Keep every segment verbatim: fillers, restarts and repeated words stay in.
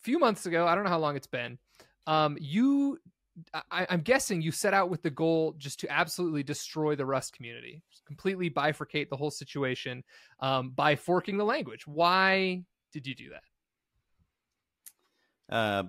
few months ago, I don't know how long it's been, um, you, I, I'm guessing you set out with the goal just to absolutely destroy the Rust community, just completely bifurcate the whole situation um, by forking the language. Why did you do that? Uh,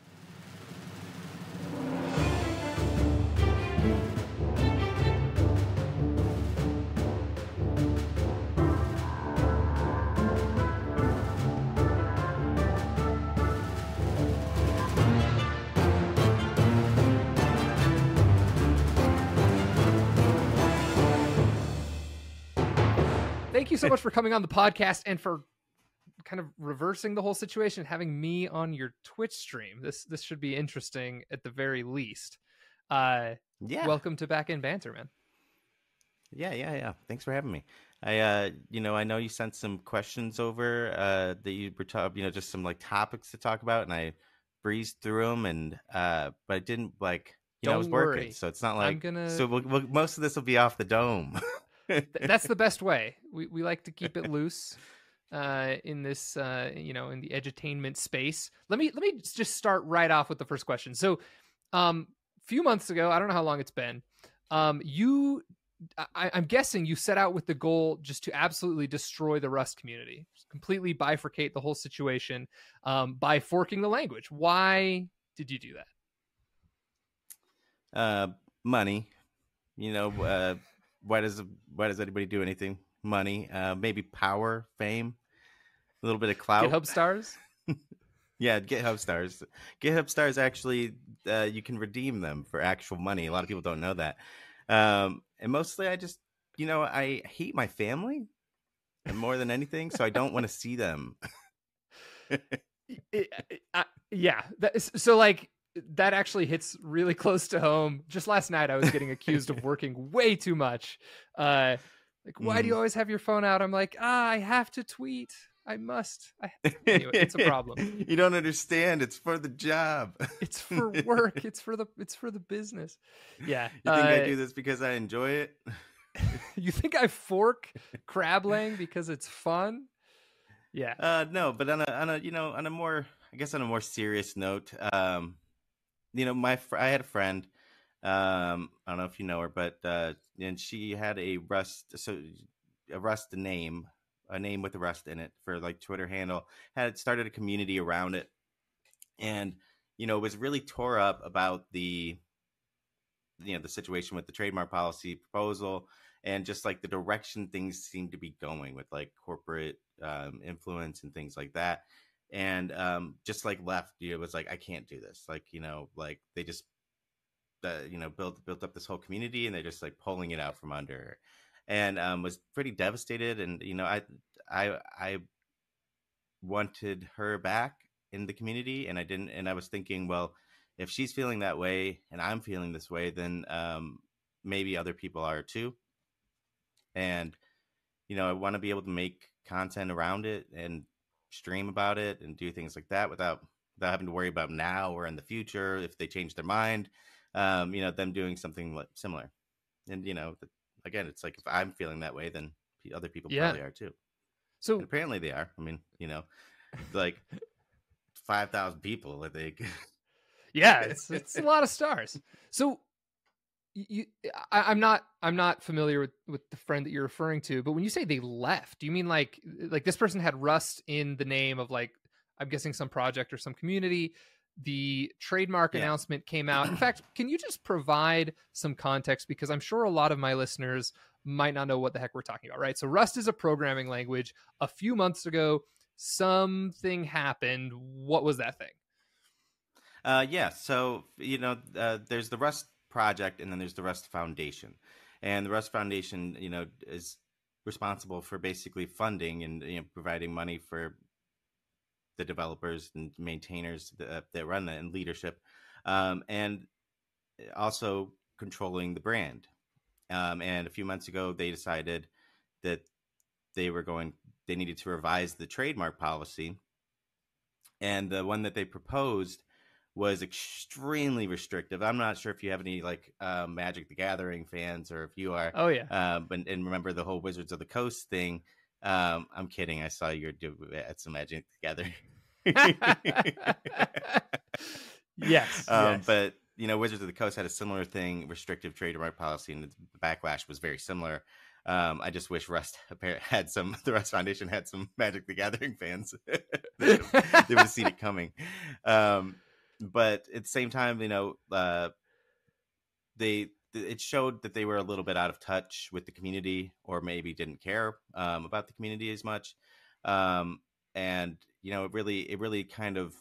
Thank you so much for coming on the podcast and for kind of reversing the whole situation, having me on your Twitch stream. This this should be interesting at the very least. Uh, yeah. Welcome to Back End Banter, man. Yeah, yeah, yeah. Thanks for having me. I, uh, you know, I know you sent some questions over uh, that you were talking, you know, just some like topics to talk about, and I breezed through them, and uh, but I didn't like, you know, I was Don't working, worry. so it's not I'm like, gonna. so we'll, we'll, most of this will be off the dome. Th- that's the best way. We we like to keep it loose uh, in this, uh, you know, in the edutainment space. Let me let me just start right off with the first question. So, um, a few months ago, I don't know how long it's been. Um, you, I, I'm guessing you set out with the goal just to absolutely destroy the Rust community, just completely bifurcate the whole situation um, by forking the language. Why did you do that? uh, money, you know, uh, why does why does anybody do anything? Money, uh, maybe power, fame, a little bit of clout. GitHub stars? Yeah, GitHub stars. GitHub stars actually, uh, you can redeem them for actual money. A lot of people don't know that. Um, and mostly, I just, you know, I hate my family more than anything, so I don't want to see them. it, it, I, yeah. That is, so, like, that actually hits really close to home. Just last night, I was getting accused of working way too much. Uh, like, why Mm. do you always have your phone out? I'm like, ah, I have to tweet. I must. I... Anyway, it's a problem. You don't understand. It's for the job. It's for work. It's for the. It's for the business. Yeah. You think uh, I do this because I enjoy it? You think I fork crablang because it's fun? Yeah. Uh, no, but on a on a you know on a more I guess on a more serious note, um, you know, my fr- I had a friend. Um, I don't know if you know her, but uh, and she had a Rust, so a Rust name, a name with a Rust in it for like Twitter handle. Had started a community around it, and you know, was really tore up about the you know the situation with the trademark policy proposal and just like the direction things seem to be going with like corporate um, influence and things like that. And um, just like left, you know, it was like, I can't do this. Like, you know, like they just, uh, you know, built built up this whole community and they're just like pulling it out from under her. And um, was pretty devastated. And, you know, I, I, I wanted her back in the community and I didn't. And I was thinking, well, if she's feeling that way and I'm feeling this way, then um, maybe other people are too. And, you know, I want to be able to make content around it and stream about it and do things like that without without having to worry about now or in the future if they change their mind, um, you know, them doing something like similar. And, you know, again, it's like if I'm feeling that way, then other people Yeah. probably are too. So and apparently they are. I mean, you know, like five thousand people, I think. Yeah, it's it's a lot of stars. So you, I, I'm not I'm not familiar with, with the friend that you're referring to, but when you say they left, do you mean like like this person had Rust in the name of like I'm guessing some project or some community? The trademark Yeah. announcement came out. In fact, can you just provide some context because I'm sure a lot of my listeners might not know what the heck we're talking about, right? So Rust is a programming language. A few months ago, something happened. What was that thing? Uh, yeah, so you know, uh, there's the Rust project, and then there's the Rust Foundation, and the Rust Foundation, you know, is responsible for basically funding and you know providing money for the developers and maintainers that, that run that and leadership, um, and also controlling the brand. Um, and a few months ago, they decided that they were going, they needed to revise the trademark policy, and the one that they proposed was extremely restrictive. I'm not sure if you have any like uh, Magic the Gathering fans or if you are. Oh yeah. Uh, but and remember the whole Wizards of the Coast thing. Um, I'm kidding. I saw you do at some Magic the Gathering. Yes, um, yes. but you know, Wizards of the Coast had a similar thing, restrictive trademark policy, and the backlash was very similar. Um, I just wish Rust had some. The Rust Foundation had some Magic the Gathering fans. they would have, they would have seen it coming. Um, but at the same time, you know, uh, they it showed that they were a little bit out of touch with the community, or maybe didn't care um, about the community as much. Um, and you know, it really it really kind of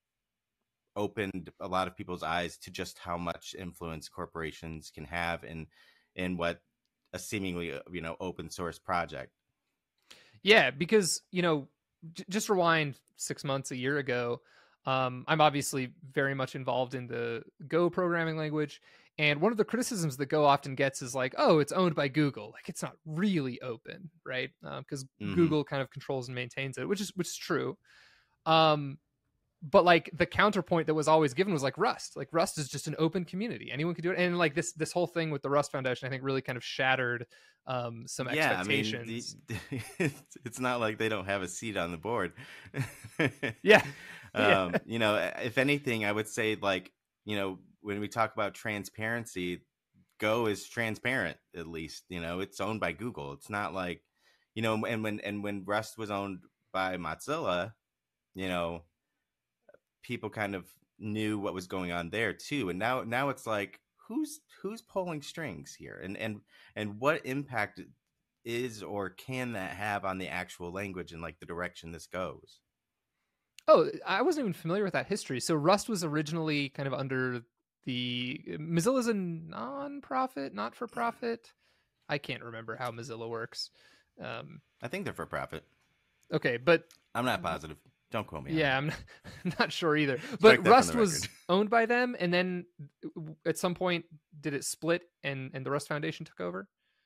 opened a lot of people's eyes to just how much influence corporations can have in in what a seemingly uh, you know open source project. Yeah, because you know, j- just rewind six months, a year ago. Um, I'm obviously very much involved in the Go programming language, and one of the criticisms that Go often gets is like, "Oh, it's owned by Google. Like, it's not really open, right? Because Mm-hmm. Google kind of controls and maintains it," which is which is true. Um, but like the counterpoint that was always given was like Rust. Like Rust is just an open community. Anyone can do it. And like this this whole thing with the Rust Foundation, I think really kind of shattered um some Yeah, I mean, the, expectations. it's not like they don't have a seat on the board. Yeah. Yeah. um, you know, if anything, I would say like, you know, when we talk about transparency, Go is transparent. At least, you know, it's owned by Google. It's not like, you know, and when and when Rust was owned by Mozilla, you know, people kind of knew what was going on there too. And now now it's like, who's who's pulling strings here, and and and what impact is or can that have on the actual language and like the direction this goes? Oh, I wasn't even familiar with that history. So Rust was originally kind of under the Mozilla's a non-profit, not for profit. I can't remember how Mozilla works. Um, I think they're for profit. okay, but I'm not positive. Don't quote me on yeah, that. I'm not, not sure either. Strike But that from Rust the record. was owned by them, and then at some point, did it split, and and the Rust Foundation took over?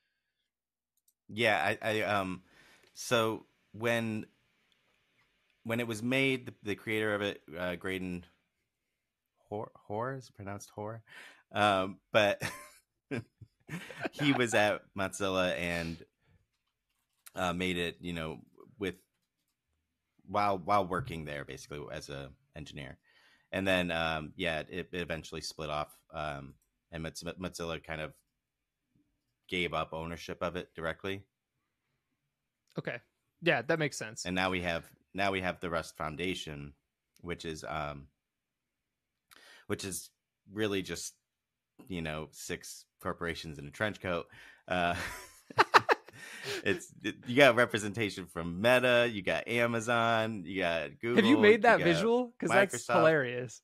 Yeah, I, I um so when when it was made, the, the creator of it, uh, Graydon Hoare, Hoare is it pronounced Hoare, um, but he was at Mozilla and uh, made it, you know, with while while working there basically as a engineer, and then um, yeah, it, it eventually split off, um, and Mozilla kind of gave up ownership of it directly, Okay, yeah, that makes sense. and now we have now we have the Rust Foundation, which is um, which is really just you know six corporations in a trench coat. Uh, it's it, you got representation from Meta, you got Amazon, you got Have you Google, made you that got visual? Because that's Microsoft. hilarious.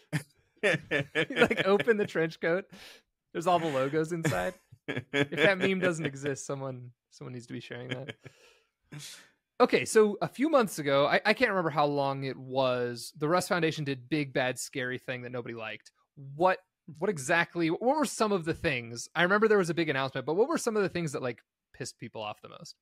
Like open the trench coat. There's all the logos inside. If that meme doesn't exist, someone someone needs to be sharing that. Okay, so a few months ago, I, I can't remember how long it was. The Rust Foundation did big bad scary thing that nobody liked. What what exactly? What were some of the things? I remember there was a big announcement, but what were some of the things that like pissed people off the most?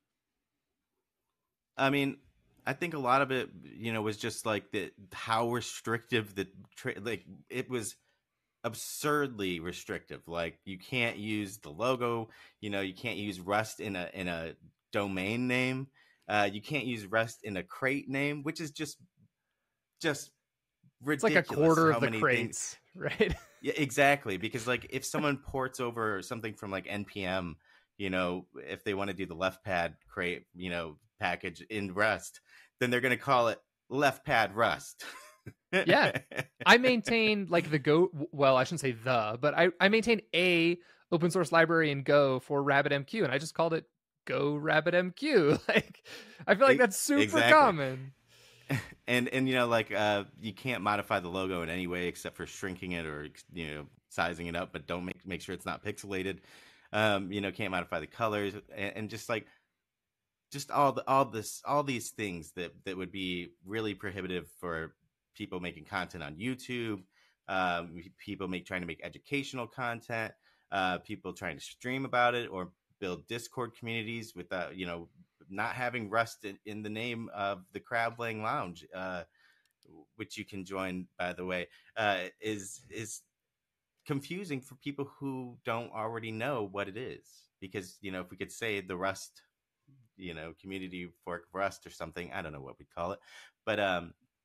I mean, I think a lot of it, you know, was just like the how restrictive the tra- like it was absurdly restrictive. Like you can't use the logo, you know, you can't use Rust in a in a domain name. Uh, you can't use Rust in a crate name, which is just just It's like a ridiculous. quarter How of the many things? crates, right? Yeah, exactly. Because like if someone ports over something from like N P M, you know, if they want to do the left pad crate, you know, package in Rust, then they're going to call it left pad Rust. Yeah. I maintain like the Go, well, I shouldn't say the, but I, I maintain a open source library in Go for RabbitMQ, and I just called it Go RabbitMQ. Like, I feel like E- that's super exactly. common. And and you know like uh you can't modify the logo in any way except for shrinking it or you know sizing it up, but don't make make sure it's not pixelated. Um, you know, can't modify the colors, and, and just like just all the all this all these things that that would be really prohibitive for people making content on YouTube, um, people make trying to make educational content, uh, people trying to stream about it or build Discord communities without you know not having Rust in, in the name of the Crablang Lounge, uh, which you can join by the way, uh, is is confusing for people who don't already know what it is. Because you know if we could say the Rust you know community fork of Rust or something, I don't know what we'd call it, but um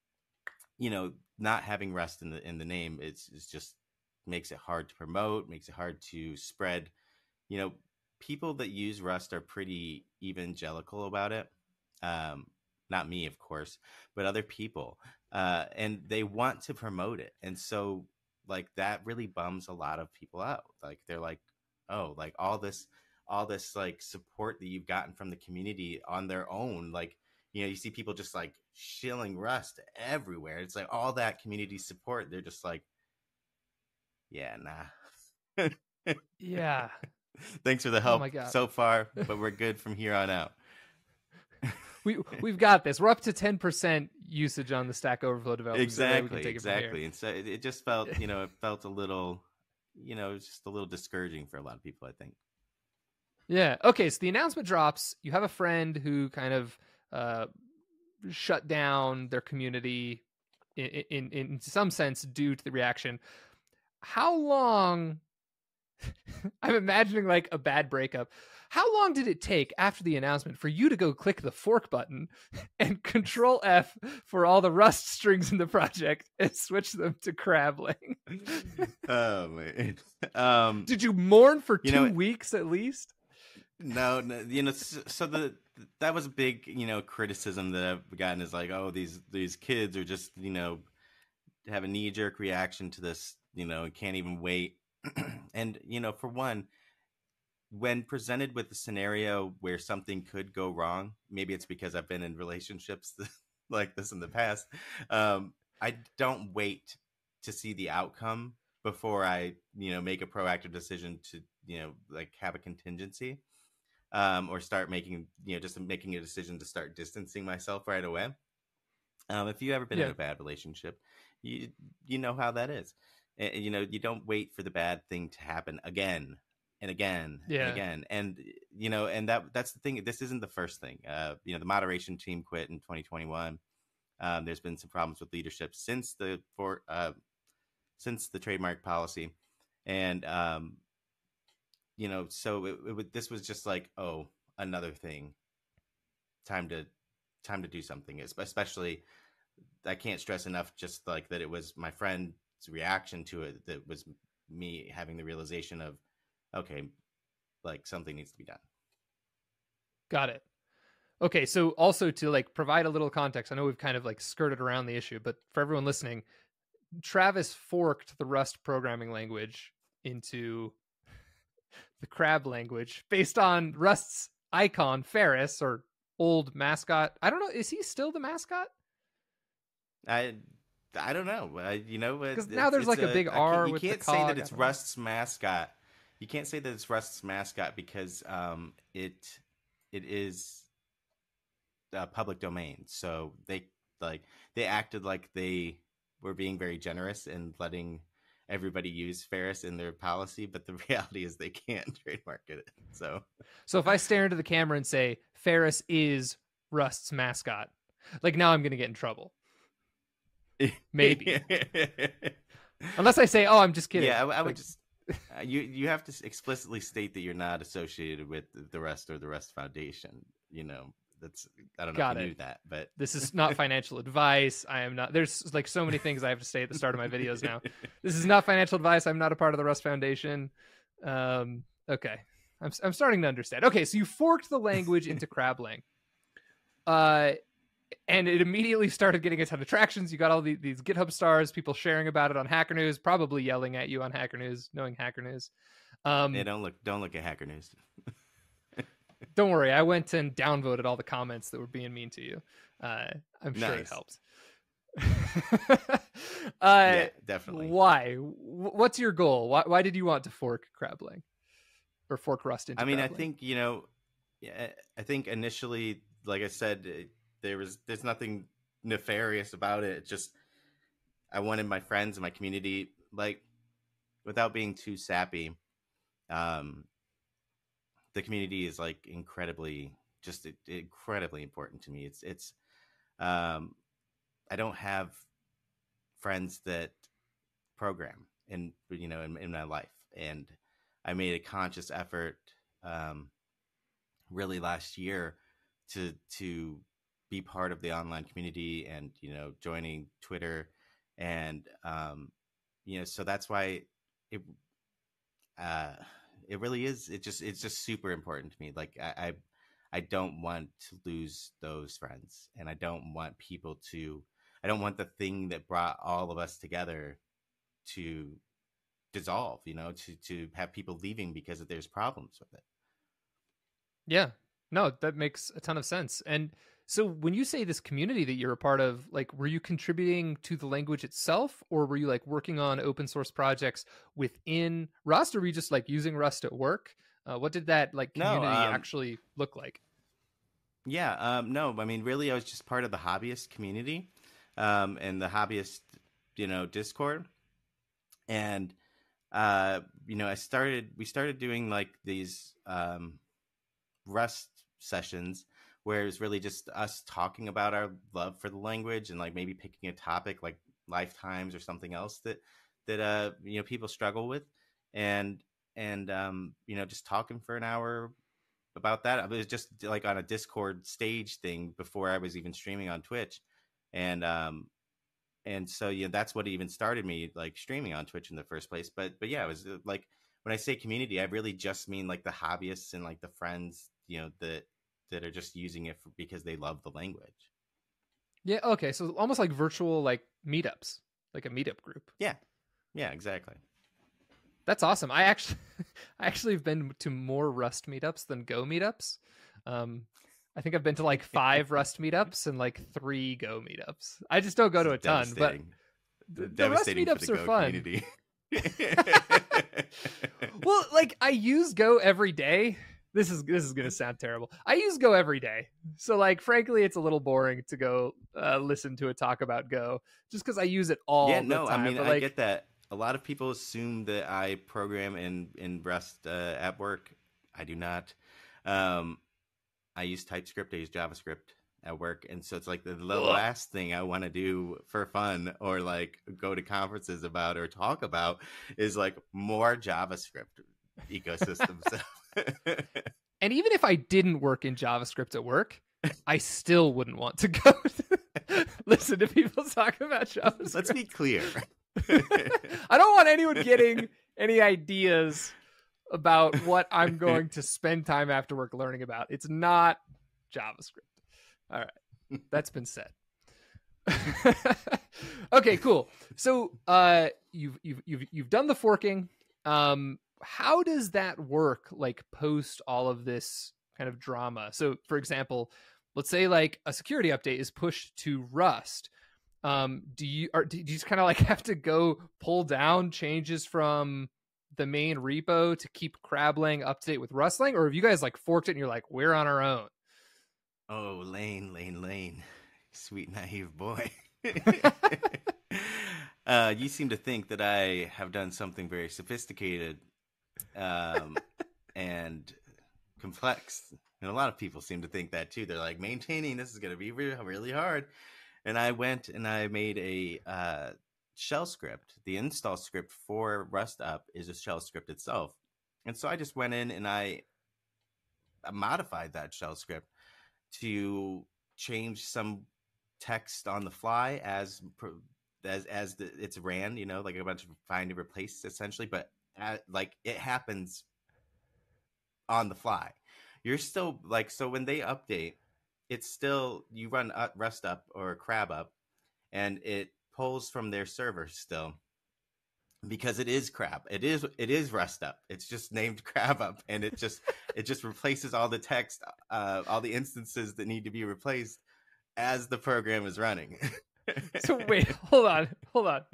you know, not having Rust in the in the name is is just makes it hard to promote, makes it hard to spread. You know, people that use Rust are pretty evangelical about it. Um, not me, of course, but other people, uh, and they want to promote it, and so like that really bums a lot of people out. Like they're like, oh, like all this, all this like support that you've gotten from the community on their own, like you know, you see people just like shilling Rust everywhere. It's like all that community support. They're just like, yeah, nah. Yeah. Thanks for the Oh my help God. so far, but we're good from here on out. we we've got this. We're up to ten percent usage on the Stack Overflow developers. Exactly, so exactly. And so it, it just felt, you know, it felt a little, you know, it was just a little discouraging for a lot of people, I think. Yeah. Okay. So the announcement drops. You have a friend who kind of uh, shut down their community in, in in some sense due to the reaction. How long? I'm imagining like a bad breakup. How long did it take after the announcement for you to go click the fork button and control F for all the Rust strings in the project and switch them to Crabling? Oh man. Um, did you mourn for you two know, weeks at least? No, no, you know, so, so the that was a big, you know, criticism that I've gotten is like, oh, these these kids are just, you know, have a knee jerk reaction to this, you know, and can't even wait. And you know, for one, when presented with a scenario where something could go wrong, maybe it's because I've been in relationships like this in the past. Um, I don't wait to see the outcome before I, you know, make a proactive decision to, you know, like have a contingency, um, or start making, you know, just making a decision to start distancing myself right away. Um, if you've ever been Yeah. in a bad relationship, you you know how that is. And, you know, you don't wait for the bad thing to happen again and again Yeah. and again. And you know, and that that's the thing. This isn't the first thing. Uh, you know, the moderation team quit in twenty twenty-one. Um, there's been some problems with leadership since the for uh, since the trademark policy, and um, you know, so it, it, this was just like, oh, another thing. Time to time to do something. Especially, I can't stress enough just like that it was my friend's reaction to it that was me having the realization of, okay, like something needs to be done. Got it. Okay, so also to like provide a little context, I know we've kind of like skirted around the issue, but for everyone listening, Travis forked the Rust programming language into the Crab language based on Rust's icon, Ferris, or old mascot. I don't know. Is he still the mascot? I I don't know. I, you know, because now there's like a, a big R. You with can't the say cog, that it's Rust's mascot. You can't say that it's Rust's mascot because um, it it is uh, public domain. So they like they acted like they were being very generous and letting everybody use Ferris in their policy, but the reality is they can't trademark it. So, so if I stare into the camera and say Ferris is Rust's mascot, like now I'm going to get in trouble. Maybe. Unless I say, oh, I'm just kidding. Yeah, I, I like, would just uh, you you have to explicitly state that you're not associated with the Rust or the Rust Foundation. You know, that's I don't know if you it. knew that, but this is not financial advice. I am not. There's like so many things I have to say at the start of my videos now. This is not financial advice. I'm not a part of the Rust Foundation. Um, okay, I'm I'm starting to understand. Okay, so you forked the language into Crabling. Uh. And it immediately started getting a ton of tractions. You got all the, these GitHub stars, people sharing about it on Hacker News, probably yelling at you on Hacker News, knowing Hacker News. Um, yeah, don't look, don't look at Hacker News. Don't worry, I went and downvoted all the comments that were being mean to you. Uh, I'm sure nice. it helped. uh, yeah, definitely. Why? What's your goal? Why, why did you want to fork Crabling or fork Rust into? I mean, Crabling? I think you know, I think initially, like I said. There was there's nothing nefarious about it. It's just I wanted my friends and my community, like, without being too sappy. Um, the community is like incredibly, just incredibly important to me. It's it's, um, I don't have friends that program in you know in, in my life, and I made a conscious effort, um, really last year to to be part of the online community and, you know, joining Twitter. And, um, you know, so that's why it, uh, it really is. It just, it's just super important to me. Like I, I, I don't want to lose those friends, and I don't want people to, I don't want the thing that brought all of us together to dissolve, you know, to, to have people leaving because there's problems with it. Yeah, no, that makes a ton of sense. And so when you say this community that you're a part of, like, were you contributing to the language itself, or were you like working on open source projects within Rust, or were you just like using Rust at work? Uh, what did that like No, community um, actually look like? Yeah, um, no, I mean, really, I was just part of the hobbyist community, um, and the hobbyist, you know, Discord. And, uh, you know, I started, we started doing like these um, Rust sessions where it was really just us talking about our love for the language and like maybe picking a topic like lifetimes or something else that, that, uh, you know, people struggle with. And, and, um, you know, just talking for an hour about that. It was just like on a Discord stage thing before I was even streaming on Twitch. And, um, and so, yeah, that's what even started me like streaming on Twitch in the first place. But, but yeah, it was like, when I say community, I really just mean like the hobbyists and like the friends, you know, that, that are just using it for, because they love the language. Yeah. Okay. So almost like virtual, like meetups, like a meetup group. Yeah. Yeah, exactly. That's awesome. I actually, I actually have been to more Rust meetups than Go meetups. Um, I think I've been to like five Rust meetups and like three Go meetups. I just don't go to a ton, but the, the Rust meetups are fun. Community. Well, like I use Go every day. This is this is gonna sound terrible. I use Go every day, so like frankly, it's a little boring to go uh, listen to a talk about Go just because I use it all. Yeah, the no, time. I mean but, I like, get that. A lot of people assume that I program in in Rust uh, at work. I do not. Um, I use TypeScript. I use JavaScript at work, and so it's like the, the last thing I want to do for fun or like go to conferences about or talk about is like more JavaScript ecosystem stuff. And even if I didn't work in JavaScript at work, I still wouldn't want to go to listen to people talk about JavaScript. Let's be clear. I don't want anyone getting any ideas about what I'm going to spend time after work learning about. It's not JavaScript. All right. That's been said. Okay, cool. So uh, you've, you've, you've, you've done the forking. Um, how does that work, like post all of this kind of drama? So for example, let's say like a security update is pushed to Rust. Um, do you or do you just kind of like have to go pull down changes from the main repo to keep Crablang up to date with Rustlang, or have you guys like forked it and you're like, we're on our own? Oh, Lane, Lane, Lane, sweet naive boy. uh, you seem to think that I have done something very sophisticated um, and complex, and a lot of people seem to think that too. They're like, maintaining this is going to be really, really hard. And I went and I made a uh, shell script. The install script for Rust Up is a shell script itself. And so I just went in and I modified that shell script to change some text on the fly as as as the, it's ran, you know, like a bunch of find and replace essentially. But at, like it happens on the fly. You're still like, so when they update, it's still, you run up, Rust Up or Crab Up, and it pulls from their server still, because it is Crab. It is it is Rust Up. It's just named Crab Up, and it just it just replaces all the text, uh, all the instances that need to be replaced as the program is running. So wait, hold on, hold on.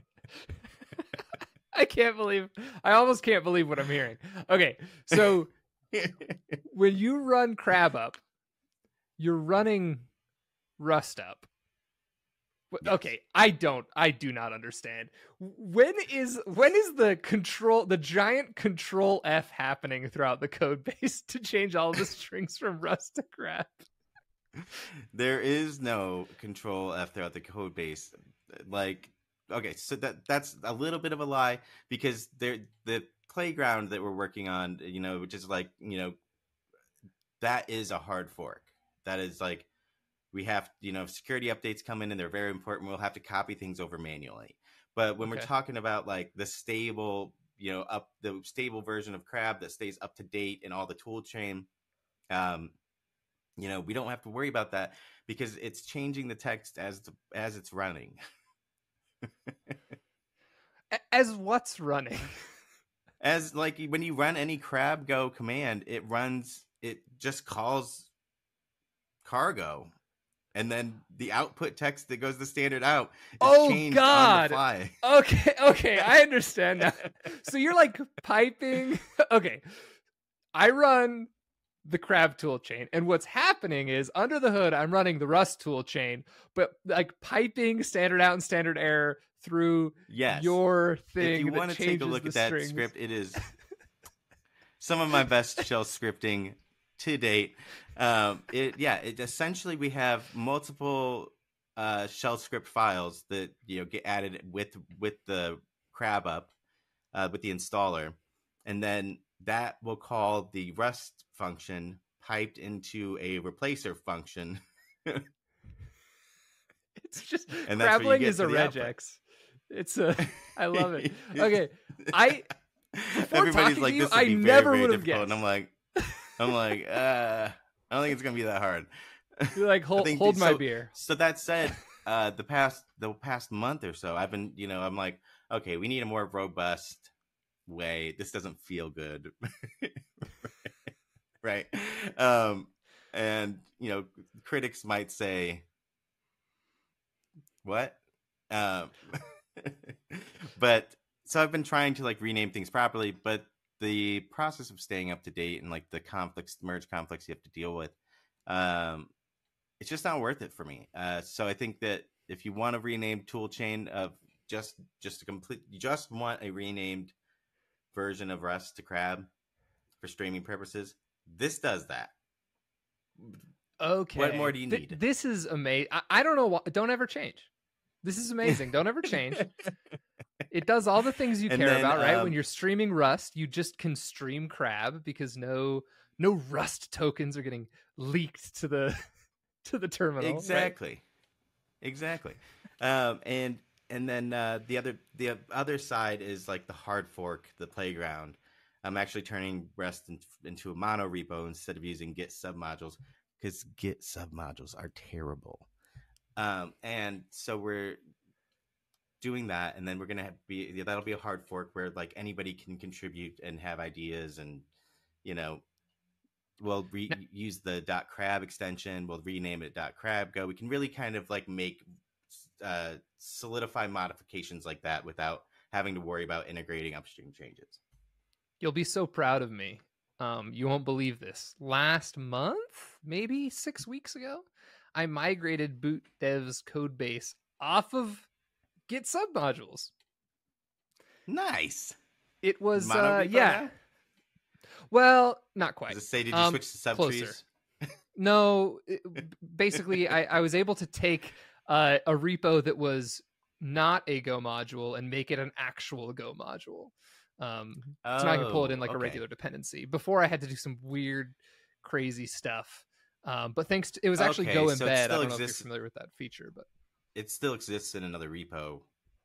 I can't believe, I almost can't believe what I'm hearing. Okay, so when you run Crab Up, you're running Rust Up. Yes. Okay, I don't, I do not understand. When is when is the control, the giant control F happening throughout the code base to change all the strings from Rust to Crab? There is no control F throughout the code base. Like, okay, so that that's a little bit of a lie, because there the playground that we're working on, you know, which is like, you know, that is a hard fork. That is like we have, you know, if security updates come in and they're very important, we'll have to copy things over manually. But when we're Okay. talking about like the stable, you know, up the stable version of Crab that stays up to date in all the tool chain, um, you know, we don't have to worry about that because it's changing the text as the, as it's running. As what's running? As like when you run any Crab Go command, it runs, it just calls cargo, and then the output text that goes to standard out is Oh changed God! on the fly. Okay, okay, I understand now. So you're like piping. Okay, I run the Crab tool chain, and what's happening is under the hood, I'm running the Rust tool chain, but like piping standard out and standard error through Yes. your thing. If you want to take a look at that strings. script, it is some of my best shell scripting to date. Um, it yeah, it essentially we have multiple uh, shell script files that you know get added with with the Crab up uh, with the installer, and then that will call the Rust function piped into a replacer function. It's just And that's Crabling get is a regex. It's a I love it. Okay, I before everybody's talking like, to you, this would I be never very, would very have difficult, guessed. and I'm like, I'm like, uh, I don't think it's gonna be that hard. You're like, hold, think- hold my so- beer. So that said, uh, the past the past month or so, I've been, you know, I'm like, okay, we need a more robust way. This doesn't feel good, right? Um, and you know, critics might say, what? Um, but so I've been trying to like rename things properly, but the process of staying up to date and like the conflicts, merge conflicts you have to deal with, um, it's just not worth it for me. Uh, so I think that if you want a renamed toolchain of just just a complete, you just want a renamed version of Rust to Crab for streaming purposes, this does that. Okay. What more do you Th- need? this is amazing. I-, I don't know why. Don't ever change. This is amazing. Don't ever change. It does all the things you And care then, about, right? um, When you're streaming Rust, you just can stream Crab because no no Rust tokens are getting leaked to the to the terminal. right? Exactly. Exactly. Um, and and then uh, the other the other side is like the hard fork, the playground. I'm actually turning Rust in, into a mono repo instead of using Git submodules because Git submodules are terrible. Um, and so we're doing that, and then we're gonna have be that'll be a hard fork where like anybody can contribute and have ideas, and you know we'll re- use the .crab extension. We'll rename it .crab go. We can really kind of like make uh, solidify modifications like that without having to worry about integrating upstream changes. You'll be so proud of me. Um, you won't believe this. Last month, maybe six weeks ago, I migrated boot dev's code base off of Git submodules. Nice. It was Mono uh, repo yeah. now? Well, not quite. Does it say did you Um, switch to subtrees? closer. No, it- basically, I, I was able to take uh, a repo that was not a Go module and make it an actual Go module. Um, so now I can pull it in Oh, like a okay. regular dependency. Before I had to do some weird, crazy stuff. Um, but thanks to it was actually Okay, Go so it embed. I still don't know if exists- you're familiar with that feature, but It still exists in another repo.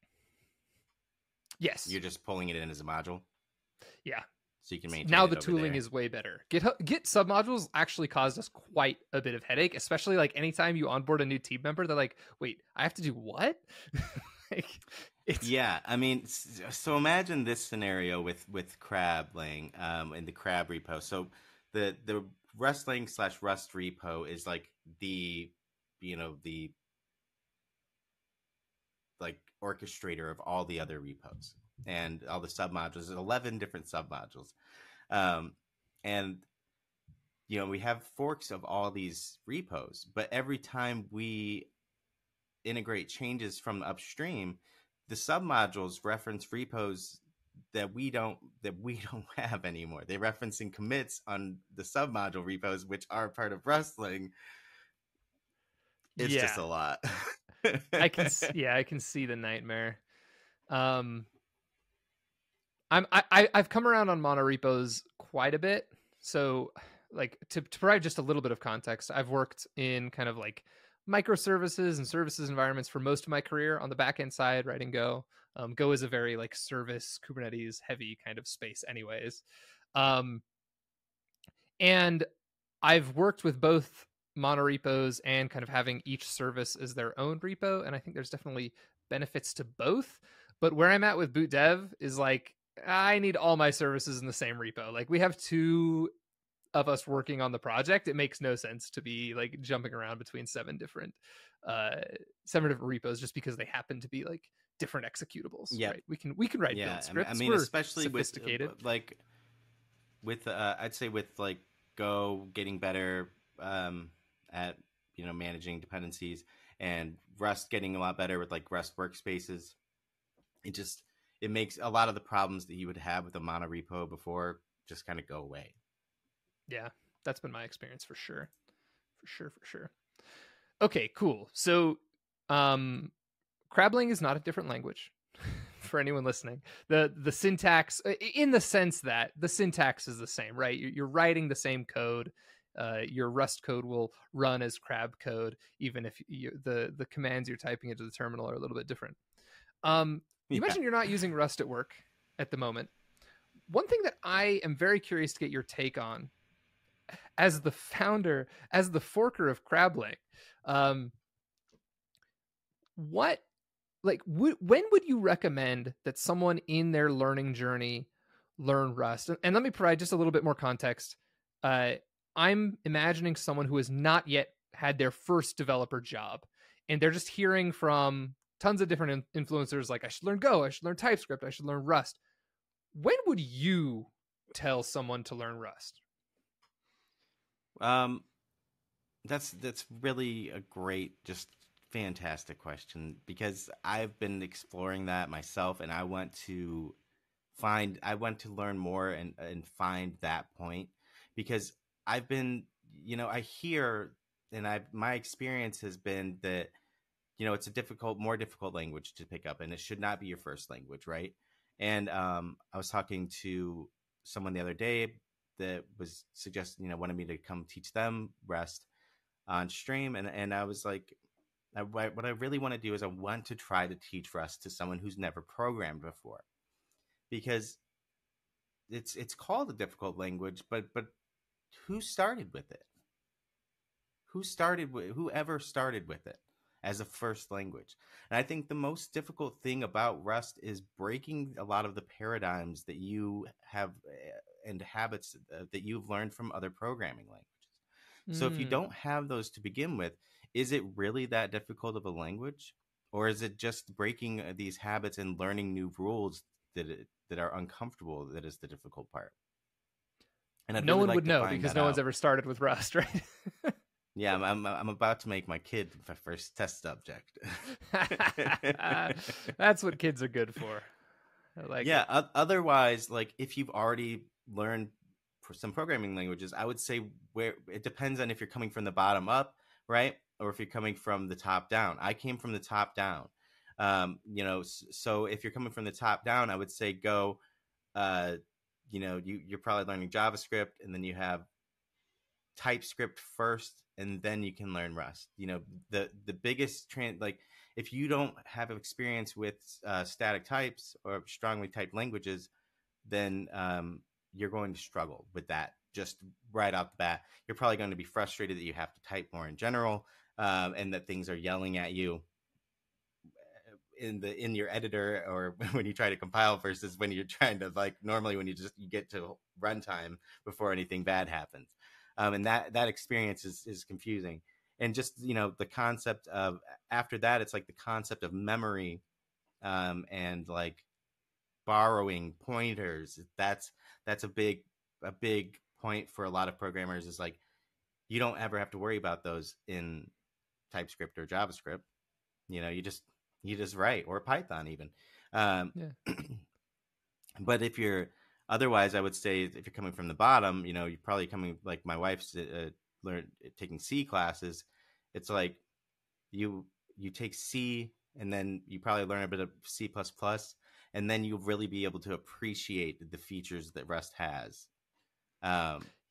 yes, You're just pulling it in as a module, yeah. so you can maintain Now it the over tooling there. is way better. Git Git submodules actually caused us quite a bit of headache, especially like anytime you onboard a new team member, they're like, "Wait, I have to do what?" like, it's Yeah, I mean, s- so imagine this scenario with with Crabling um, in the Crab repo. So the the Rustling slash Rust repo is like the you know the like orchestrator of all the other repos and all the submodules. There's eleven different submodules, um, and you know we have forks of all these repos. But every time we integrate changes from upstream, the submodules reference repos that we don't that we don't have anymore. They're referencing commits on the submodule repos, which are part of Rustling. It's yeah. just a lot. I can s- yeah, I can see the nightmare. Um, I'm I I- I've come around on monorepos quite a bit. So, like to, to provide just a little bit of context, I've worked in kind of like microservices and services environments for most of my career on the backend side, writing Go. Um, Go is a very like service Kubernetes heavy kind of space, anyways. Um, and I've worked with both monorepos and kind of having each service as their own repo, and I think there's definitely benefits to both. But where I'm at with boot dev is like I need all my services in the same repo. Like we have two of us working on the project. It makes no sense to be like jumping around between seven different uh seven different repos just because they happen to be like different executables. Yeah, right? We can we can write yeah. build scripts. I mean, We're especially sophisticated. with like with uh, I'd say with like Go getting better um, at you know managing dependencies, and Rust getting a lot better with like Rust workspaces. It just it makes a lot of the problems that you would have with a monorepo before just kind of go away. Yeah, that's been my experience for sure. For sure, for sure. Okay, cool. So um Crabling is not a different language for anyone listening. The the syntax, in the sense that the syntax is the same, right? You're writing the same code. Uh, your Rust code will run as Crab code, even if you, the the commands you're typing into the terminal are a little bit different. Um, you Yeah. mentioned you're not using Rust at work at the moment. One thing that I am very curious to get your take on, as the founder, as the forker of Crabling, um, what like w- when would you recommend that someone in their learning journey learn Rust? And, and let me provide just a little bit more context. Uh, I'm imagining someone who has not yet had their first developer job, and they're just hearing from tons of different in- influencers like, I should learn Go, I should learn TypeScript, I should learn Rust. When would you tell someone to learn Rust? Um, that's that's really a great, just fantastic question, because I've been exploring that myself, and I want to find I want to learn more and and find that point, because I've been you know I hear, and I my experience has been that you know it's a difficult more difficult language to pick up, and it should not be your first language, right? And um, I was talking to someone the other day that was suggesting, you know, wanted me to come teach them Rust on stream, and and I was like, I, what I really want to do is I want to try to teach Rust to someone who's never programmed before, because it's it's called a difficult language, but but who started with it? Who started with whoever started with it as a first language? And I think the most difficult thing about Rust is breaking a lot of the paradigms that you have and habits that you've learned from other programming languages. So if you Mm. don't have those to begin with, is it really that difficult of a language? Or is it just breaking these habits and learning new rules that it, that are uncomfortable that is the difficult part? And I'd No really one like would to know find because that no out. one's ever started with Rust, right? Yeah, I'm, I'm I'm about to make my kid my first test subject. That's what kids are good for. I like yeah. it. O- otherwise, like if you've already learned some programming languages, I would say where it depends on if you're coming from the bottom up, right, or if you're coming from the top down. I came from the top down. Um, you know, so if you're coming from the top down, I would say go. Uh, you know, you you're probably learning JavaScript, and then you have TypeScript first, and then you can learn Rust. You know, the the biggest trend, like if you don't have experience with uh, static types or strongly typed languages, then um, you're going to struggle with that just right off the bat. You're probably going to be frustrated that you have to type more in general, um, and that things are yelling at you in the in your editor, or when you try to compile, versus when you're trying to, like, normally when you just you get to runtime before anything bad happens. Um, and that that experience is is confusing. And just, you know, the concept of, after that, it's like the concept of memory, um, and like borrowing pointers. That's that's a big a big point for a lot of programmers, is like you don't ever have to worry about those in TypeScript or JavaScript. You know, you just you just write, or Python even. Um, Yeah. but if you're otherwise, I would say if you're coming from the bottom, you know, you're probably coming, like my wife's uh, learn taking C classes. It's like you you take C, and then you probably learn a bit of C plus plus, and then you'll really be able to appreciate the features that Rust has. Um,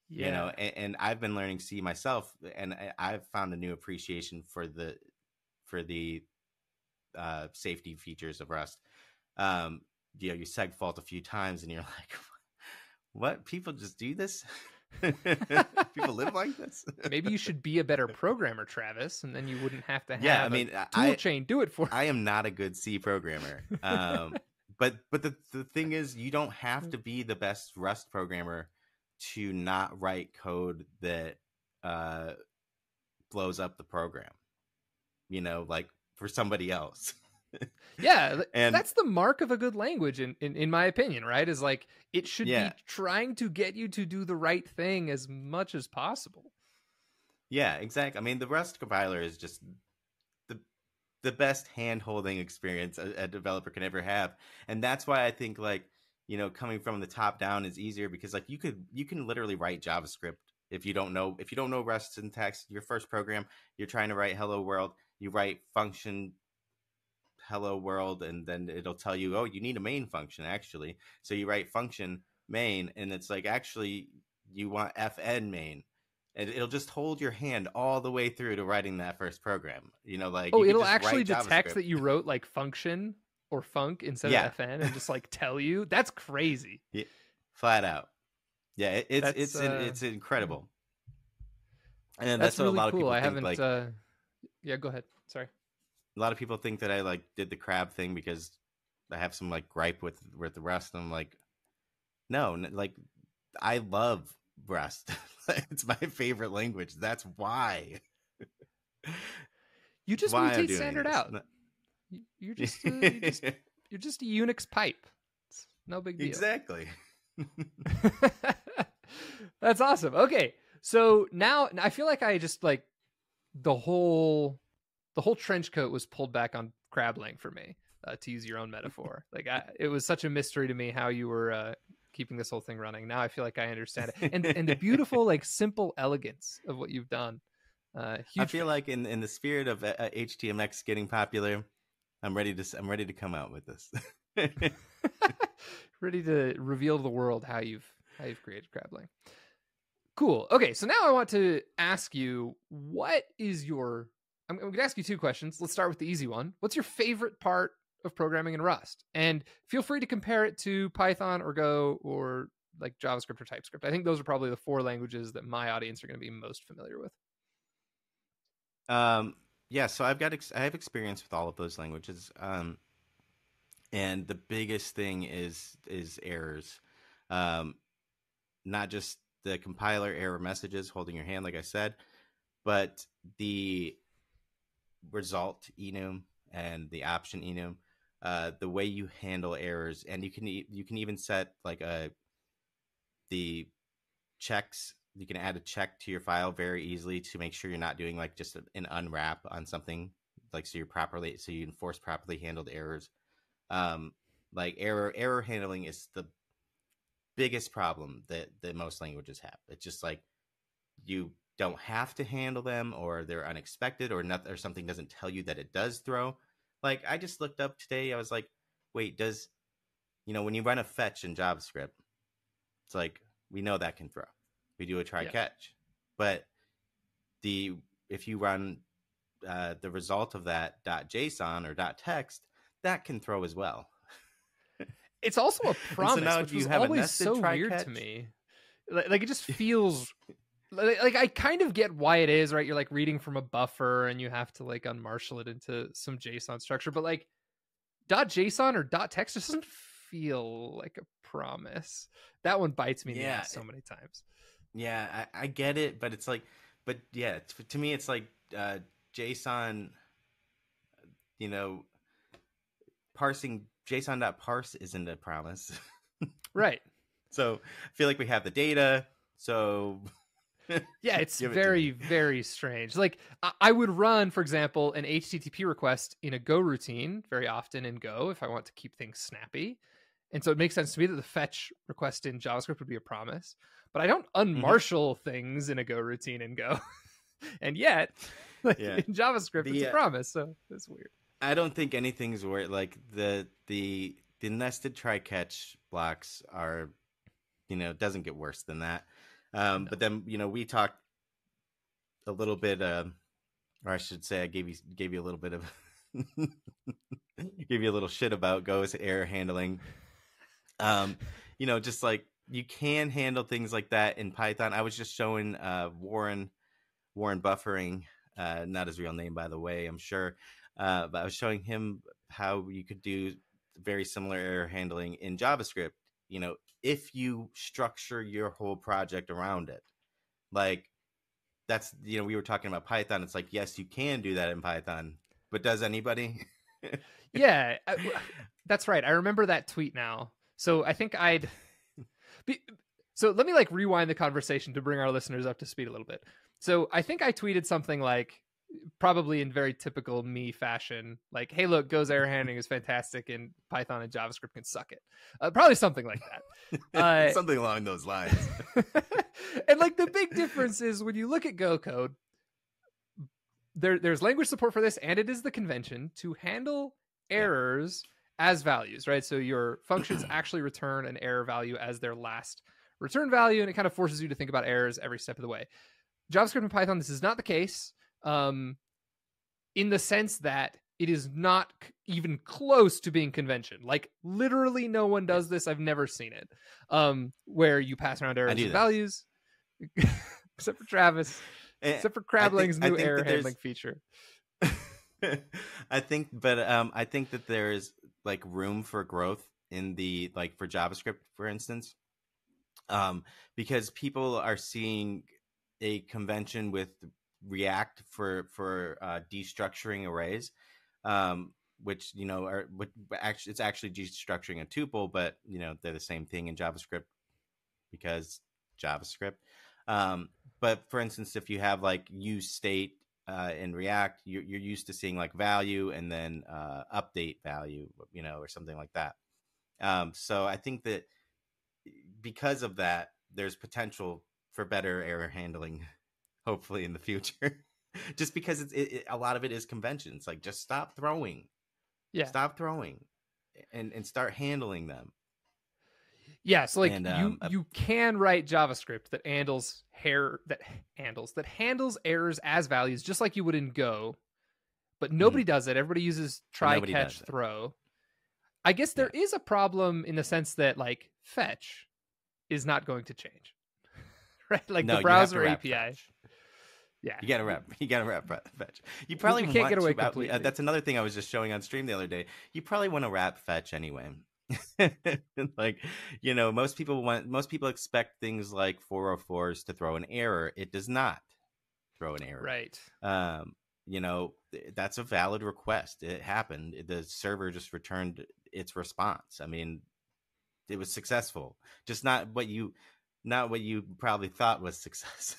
you know, Yeah. and, and I've been learning C myself, and I, I've found a new appreciation for the for the uh, safety features of Rust. Um, you know, you segfault a few times, and you're like, "What? People just do this? People live like this?" Maybe you should be a better programmer, Travis, and then you wouldn't have to Yeah, I have a mean, tool I chain do it for I am not a good C programmer. Um, but but the the thing is, you don't have to be the best Rust programmer to not write code that uh, blows up the program. You know, like for somebody else. Yeah, And that's the mark of a good language, in, in in my opinion, right? Is like it should yeah, be trying to get you to do the right thing as much as possible. yeah, exactly. I mean, the Rust compiler is just the the best hand holding experience a, a developer can ever have, and that's why I think like you know coming from the top down is easier because like you could you can literally write JavaScript if you don't know if you don't know Rust syntax. Your first program, you're trying to write hello world, you write function hello world, and then it'll tell you, oh, you need a main function actually. So you write function main, and it's like actually you want fn main, and it'll just hold your hand all the way through to writing that first program. You know, like Oh, you could it'll just actually write detect JavaScript. that you wrote like function or func instead Yeah, of fn and just like tell you. That's crazy. yeah, flat out. Yeah, it, it's That's it's uh it's yeah. incredible, and That's that's what a really lot of cool. people I think. haven't Like uh yeah, go ahead. Sorry. a lot of people think that I like did the crab thing because I have some like gripe with with the Rust. And I'm like, no, like I love Rust. It's my favorite language. That's why. You It's just why I'm mutate doing standard this. out. You're just uh, you're just you're just a Unix pipe. It's no big deal. Exactly. That's awesome. Okay. So now I feel like I just like the whole the whole trench coat was pulled back on Crablang for me, uh, to use your own metaphor. Like I, it was such a mystery to me how you were uh, keeping this whole thing running. Now I feel like I understand it, and and the beautiful, like simple elegance of what you've done. Uh, huge I feel fan. like in, in the spirit of uh, H T M X getting popular, I'm ready to I'm ready to come out with this. Ready to reveal to the world how you've how you've created Crablang. Cool. Okay, so now I want to ask you, what is your I'm, I'm going to ask you two questions. Let's start with the easy one. What's your favorite part of programming in Rust? And feel free to compare it to Python or Go or like JavaScript or TypeScript. I think those are probably the four languages that my audience are going to be most familiar with. um, yeah, so I've got ex- I have experience with all of those languages. Um, and the biggest thing is is errors. Um, not just the compiler error messages holding your hand, like I said, but the result enum and the option enum, uh, the way you handle errors, and you can you can even set like a the checks. You can add a check to your file very easily to make sure you're not doing like just an unwrap on something, like so you're properly so you enforce properly handled errors. Um, like error error handling is the biggest problem that that most languages have. It's just like you don't have to handle them, or they're unexpected, or not, or something doesn't tell you that it does throw. Like I just looked up today, I was like, wait, does you know when you run a fetch in JavaScript, it's like we know that can throw. We do a try Yeah. catch, but the if you run uh, the result of that .json or .text, that can throw as well. It's also a promise, so now which do was you have a always nested so try weird catch? to me. Like, like it just feels like, like I kind of get why it is, right? You're like reading from a buffer and you have to like unmarshal it into some JSON structure, but like .json or .text just doesn't feel like a promise. That one bites me in the Yeah, ass so many times. yeah, I, I get it, but it's like, but yeah, t- to me, it's like uh, JSON. You know, parsing JSON.parse isn't a promise. Right. So I feel like we have the data. So Yeah, it's give it to very, me. very strange. Like I, I would run, for example, an H T T P request in a Go routine very often in Go if I want to keep things snappy. And so it makes sense to me that the fetch request in JavaScript would be a promise. But I don't Mm-hmm. unmarshal things in a Go routine in Go. And yet, like Yeah. in JavaScript, The, it's a uh, promise. So it's weird. I don't think anything's where like the the the nested try catch blocks are, you know, doesn't get worse than that. Um, No. but then, you know, we talked a little bit, uh, or I should say, I gave you gave you a little bit of gave you a little shit about Go's error handling. Um, you know, just like you can handle things like that in Python. I was just showing uh, Warren Warren Buffering, uh, not his real name, by the way, I'm sure, uh, but I was showing him how you could do very similar error handling in JavaScript. You know, if you structure your whole project around it, like that's, you know, we were talking about Python. It's like, yes, you can do that in Python, but does anybody? Yeah, I- that's right. I remember that tweet now. So I think I'd be, so let me like rewind the conversation to bring our listeners up to speed a little bit. So I think I tweeted something like, probably in very typical me fashion, like, hey, look, Go's error handling is fantastic and Python and JavaScript can suck it. Uh, probably something like that. Uh, Something along those lines. And like the big difference is when you look at Go code, there, there's language support for this, and it is the convention to handle errors yeah. as values, right? So your functions actually return an error value as their last return value, and it kind of forces you to think about errors every step of the way. JavaScript and Python, this is not the case, um, in the sense that it is not c- even close to being convention. Like literally no one does this. I've never seen it. Um, where you pass around errors and values, except for Travis, and except for Crabling's new error handling feature. I think, but um, I think that there is like room for growth in the, like for JavaScript, for instance, um, because people are seeing a convention with React for for uh, destructuring arrays, um, which you know are which actually it's actually destructuring a tuple, but you know they're the same thing in JavaScript because JavaScript. Um, but for instance, if you have like use state uh, in React, you're, you're used to seeing like value and then uh, update value, you know, or something like that. Um, so I think that because of that, there's potential for better error handling, hopefully in the future. Just because it's it, it, a lot of it is conventions. Like just stop throwing, yeah, stop throwing, and and start handling them. Yeah, so like and, you um, you can write JavaScript that handles hair that handles that handles errors as values, just like you would in Go, but nobody mm-hmm. does it. Everybody uses try, nobody catch, throw. I guess there yeah. is a problem in the sense that like fetch is not going to change, right? Like no, the browser A P I. Fetch. Yeah, you gotta wrap. You gotta wrap fetch. You probably you can't want get away to, completely. Uh, that's another thing I was just showing on stream the other day. You probably want to wrap fetch anyway. Like, you know, most people want most people expect things like four oh fours to throw an error. It does not throw an error. Right. Um, you know, that's a valid request. It happened. The server just returned its response. I mean, it was successful. Just not what you not what you probably thought was success.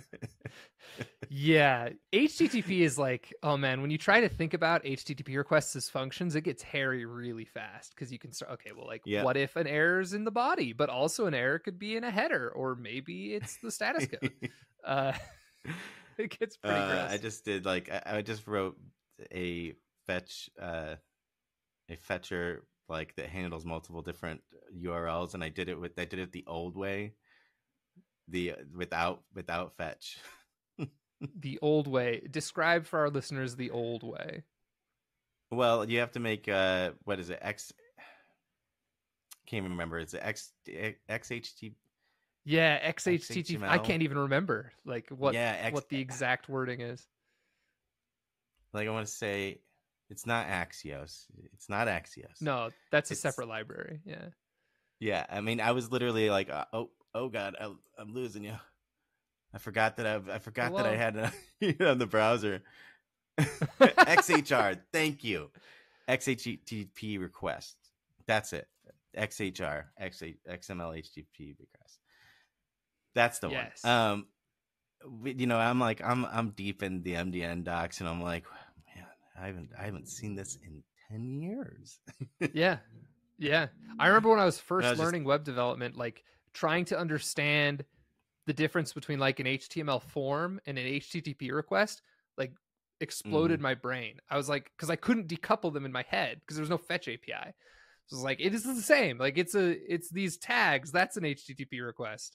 Yeah, H T T P is like, oh man, when you try to think about H T T P requests as functions, it gets hairy really fast because you can start, okay, well, like, yeah. what if an error is in the body, but also an error could be in a header, or maybe it's the status code. uh, it gets pretty uh, gross. I just did like, I, I just wrote a fetch, uh, a fetcher like that handles multiple different U R Ls, and I did it with, I did it the old way, the without without fetch. The old way. Describe for our listeners the old way. Well, you have to make uh what is it? X can't even remember. It's X X H T. Yeah, X H T T P. I can't even remember like what yeah, X- what the exact wording is. Like I want to say it's not Axios. It's not Axios. No, that's a it's, separate library. Yeah. Yeah, I mean, I was literally like, uh, oh, oh God, I, I'm losing you. I forgot that I, I forgot Hello? that I had it on the browser. X H R, thank you. X H T T P request. That's it. X H R, X M L H T T P request. That's the yes. one. Um, you know, I'm like, I'm I'm deep in the M D N docs, and I'm like, man, I haven't I haven't seen this in ten years. Yeah. Yeah. I remember when I was first I was learning just... web development, like trying to understand the difference between like an H T M L form and an H T T P request, like exploded mm-hmm. my brain. I was like, because I couldn't decouple them in my head because there was no fetch A P I. So it was like, it is the same. Like it's a, it's these tags. That's an H T T P request.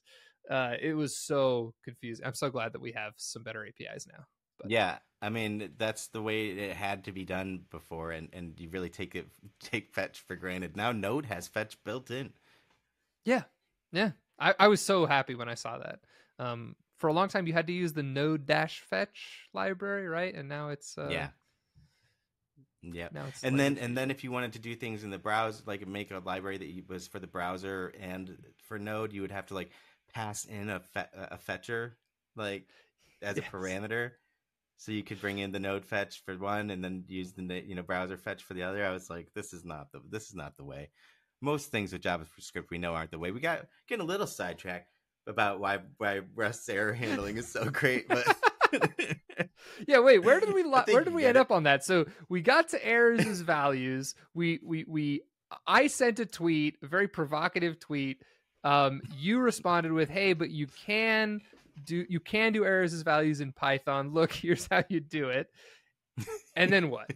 Uh, it was so confusing. I'm so glad that we have some better A P Is now. But Yeah, I mean that's the way it had to be done before, and, and you really take it take fetch for granted. Now Node has fetch built in. yeah, yeah, I, I was so happy when I saw that. Um, for a long time, you had to use the Node dash fetch library, right? And now it's uh, Yeah, yeah. now it's And then Language and then Fusion. if you wanted to do things in the browser, like make a library that you, was for the browser and for Node, you would have to like pass in a fe- a fetcher like as a Yes. parameter. So you could bring in the node fetch for one, and then use the you know browser fetch for the other. I was like, this is not the this is not the way. Most things with JavaScript we know aren't the way. We got getting a little sidetracked about why why Rust's error handling is so great, but Yeah, wait, where did we I lo- where think did you we get end it. up on that? So we got to errors as values. We we we I sent a tweet, a very provocative tweet. Um, you responded with, "Hey, but you can do you can do errors as values in Python. Look, here's how you do it." And then what?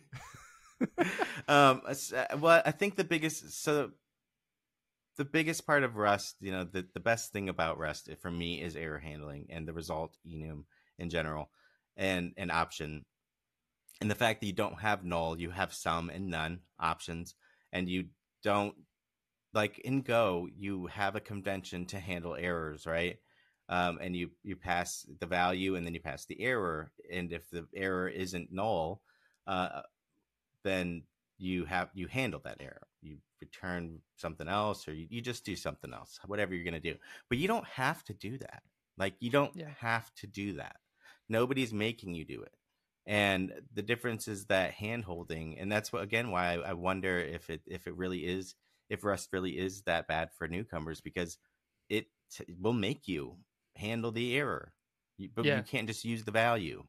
um, s- uh, well, I think the biggest so the biggest part of Rust, you know, the the best thing about Rust for me is error handling and the result enum in general, and an option. And the fact that you don't have null, you have some and none options, and you don't like in Go, you have a convention to handle errors, right? Um, and you you pass the value and then you pass the error, and if the error isn't null, uh, then you have you handle that error. You return something else, or you, you just do something else, whatever you're gonna do. But you don't have to do that. Like you don't Yeah. have to do that. Nobody's making you do it. And the difference is that hand holding, and that's what again why I, I wonder if it if it really is if Rust really is that bad for newcomers, because it t- will make you handle the error, you, but you Yeah. can't just use the value.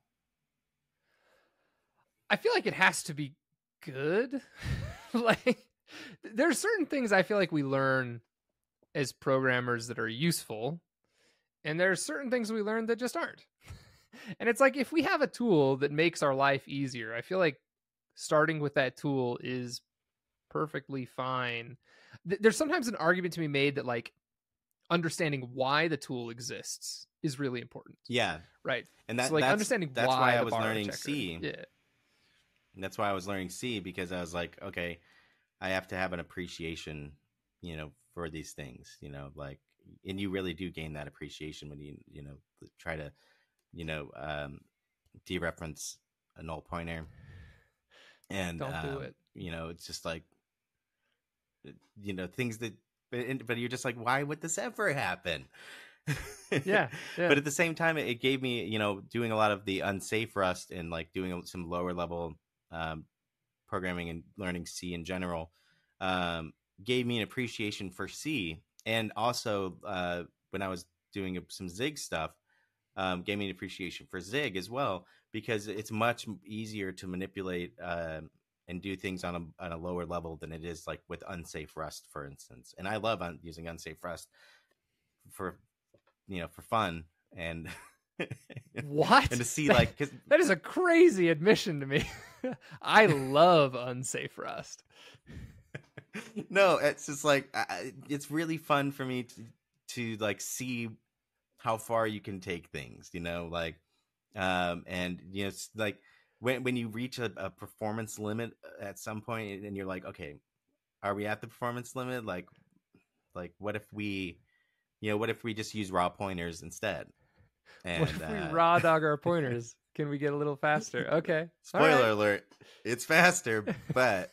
I feel like it has to be good. Like there's certain things I feel like we learn as programmers that are useful, and there are certain things we learn that just aren't. And it's like if we have a tool that makes our life easier, I feel like starting with that tool is perfectly fine. Th- there's sometimes an argument to be made that like understanding why the tool exists is really important, Yeah, right? and So that like that's understanding that's why why I the was borrow learning checker. C. Yeah. And that's why I was learning C, because I was like, okay, I have to have an appreciation, you know, for these things, you know, like, and you really do gain that appreciation when you, you know, try to, you know, um, dereference a null pointer, and Don't do um, it. you know, it's just like, you know, things that, but, but you're just like, why would this ever happen? Yeah. But Yeah. at the same time, it, it gave me, you know, doing a lot of the unsafe Rust and like doing some lower level um, programming and learning C in general, um, gave me an appreciation for C. And also, uh, when I was doing some Zig stuff, um, gave me an appreciation for Zig as well, because it's much easier to manipulate uh, and do things on a, on a lower level than it is like with unsafe Rust, for instance. And I love un- using unsafe Rust for, you know, for fun and and What? to see That, like, because that is a crazy admission to me. I love unsafe Rust. no, it's just like I, it's really fun for me to to like see how far you can take things, you know, like um and you know it's like when when you reach a, a performance limit at some point, and you're like, okay, are we at the performance limit? Like like what if we, you know, what if we just use raw pointers instead? What And if we uh raw dog our pointers? Can we get a little faster? Okay. All spoiler right. alert, it's faster, but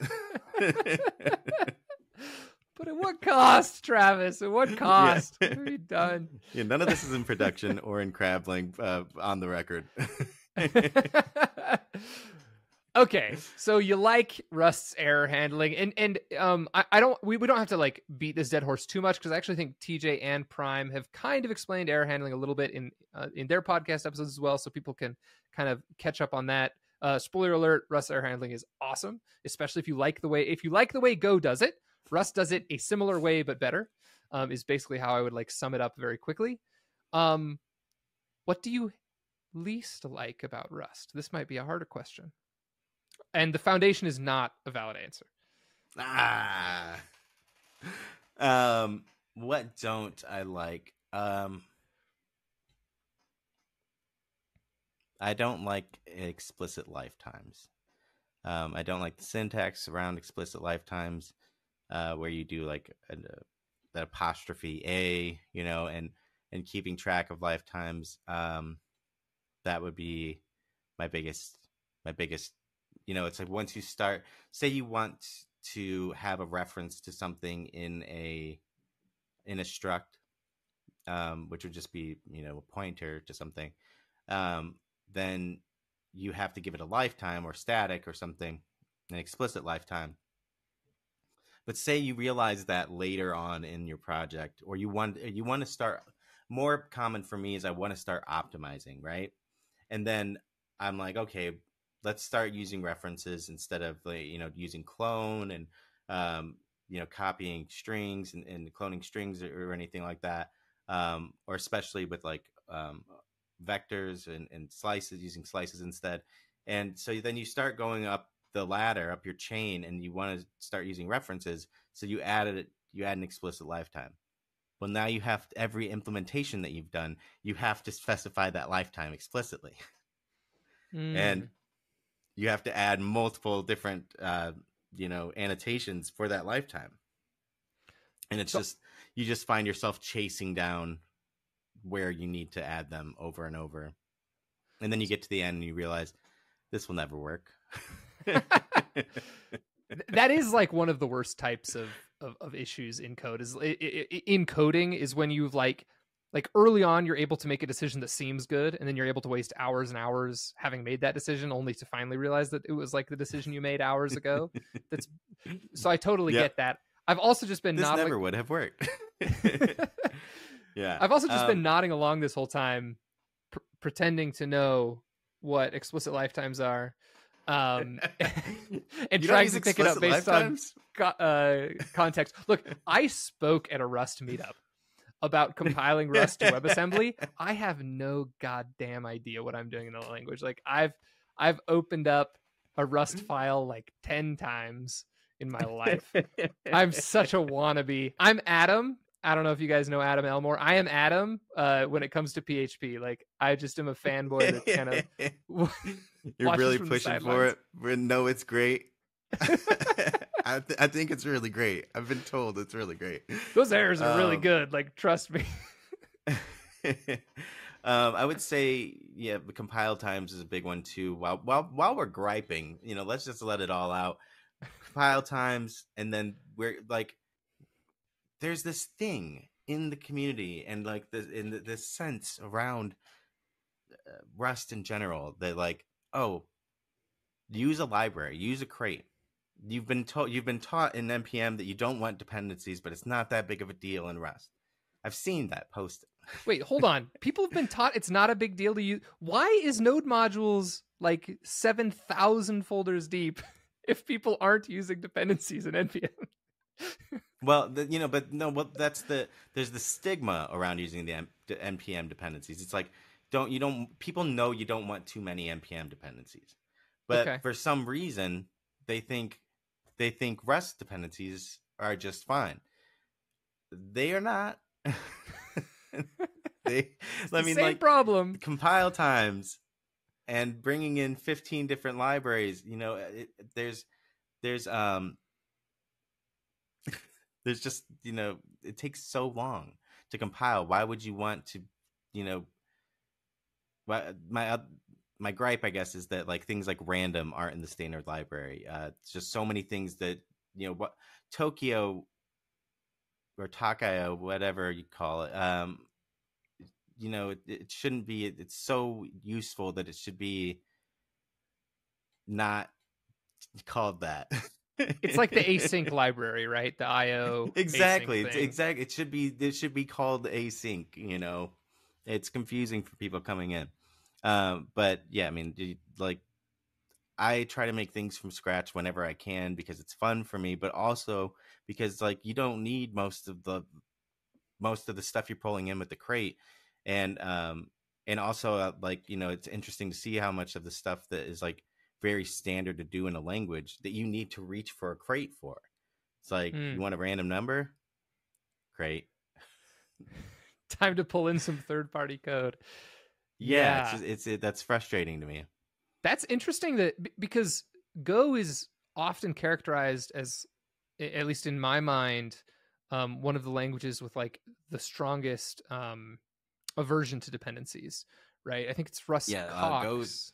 But at what cost, Travis? At what yeah. cost? What have you done? Yeah, none of this is in production or in Crabling, uh, on the record. Okay, so you like Rust's error handling, and and um, I, I don't we, we don't have to like beat this dead horse too much, because I actually think T J and Prime have kind of explained error handling a little bit in uh, in their podcast episodes as well, so people can kind of catch up on that. Uh, spoiler alert: Rust error handling is awesome, especially if you like the way if you like the way Go does it. Rust does it a similar way but better. Um, is basically how I would like sum it up very quickly. Um, what do you least like about Rust? This might be a harder question. And the foundation is not a valid answer. ah. Um, what don't I like? Um, I don't like explicit lifetimes. Um, I don't like the syntax around explicit lifetimes, uh, where you do like an, uh, the apostrophe a, you know, and and keeping track of lifetimes. Um, that would be my biggest my biggest. You know, it's like once you start, say you want to have a reference to something in a in a struct, um, which would just be, you know, a pointer to something, um, then you have to give it a lifetime or static or something, an explicit lifetime. But say you realize that later on in your project, or you want you want to start. More common for me is I want to start optimizing, right? And then I'm like, okay, let's start using references instead of like, you know, using clone and um, you know, copying strings and, and cloning strings or, or anything like that, um, or especially with like um, vectors and, and slices, using slices instead. And so then you start going up the ladder, up your chain, and you want to start using references. So you added it, you add an explicit lifetime. Well, now you have every implementation that you've done, you have to specify that lifetime explicitly. And Mm. you have to add multiple different, uh, you know, annotations for that lifetime. And it's So just, you just find yourself chasing down where you need to add them over and over. And then you get to the end and you realize this will never work. that is like one of the worst types of of, of issues in code is in coding is when you've like like early on you're able to make a decision that seems good and then you're able to waste hours and hours having made that decision only to finally realize that it was like the decision you made hours ago. That's so I totally Yep. get that. I've also just been this nodding. never would have worked. Yeah. I've also just um, been nodding along this whole time pr- pretending to know what explicit lifetimes are, um, and you trying to pick it up based lifetimes? on co- uh, context. Look, I spoke at a Rust meetup about compiling Rust to WebAssembly. I have no goddamn idea what I'm doing in the language. Like I've I've opened up a Rust file like ten times in my life. I'm such a wannabe. I'm Adam. I don't know if you guys know Adam Elmore. I am Adam uh, when it comes to P H P. Like I just am a fanboy that's kind of you're really from pushing for it. We know it's great. I, th- I think it's really great. I've been told it's really great. Those errors are um, really good. Like trust me. um, I would say, yeah, the compile times is a big one too. While while while we're griping, you know, let's just let it all out. Compile times, and then we're like, there's this thing in the community and like the in the, this sense around uh, Rust in general that like, oh, use a library, use a crate. You've been taught you've been taught in N P M that you don't want dependencies, but it's not that big of a deal in Rust. I've seen that posted. Wait, hold on. People have been taught it's not a big deal to use. Why is node modules like seven thousand folders deep if people aren't using dependencies in N P M? Well, the, you know, but no, well, that's the there's the stigma around using the, M, the N P M dependencies. It's like don't you don't people know you don't want too many N P M dependencies, but Okay. for some reason they think they think Rust dependencies are just fine. They are not. they, I mean, Same like problem. compile times and bringing in fifteen different libraries. You know, it, there's there's um. There's just, you know, it takes so long to compile. Why would you want to, you know, my my, my gripe, I guess, is that like things like random aren't in the standard library. Uh, it's just so many things that, you know, what Tokio or Takayo, whatever you call it, um, you know, it, it shouldn't be. It's so useful that it should be not called that. It's like the async library, right? The I O exactly. async It's thing. exactly. It should be. It should be called async. You know, it's confusing for people coming in. Um, but yeah, I mean, like, I try to make things from scratch whenever I can because it's fun for me, but also because like you don't need most of the most of the stuff you're pulling in with the crate, and um, and also uh, like you know, it's interesting to see how much of the stuff that is like very standard to do in a language that you need to reach for a crate for. It's like, Mm. you want a random number? Crate. Time to pull in some third-party code. Yeah, it's Yeah. just, it's it, that's frustrating to me. That's interesting that because Go is often characterized as, at least in my mind, um, one of the languages with like the strongest um, aversion to dependencies, right? I think it's Russ Yeah, uh, Go Cox.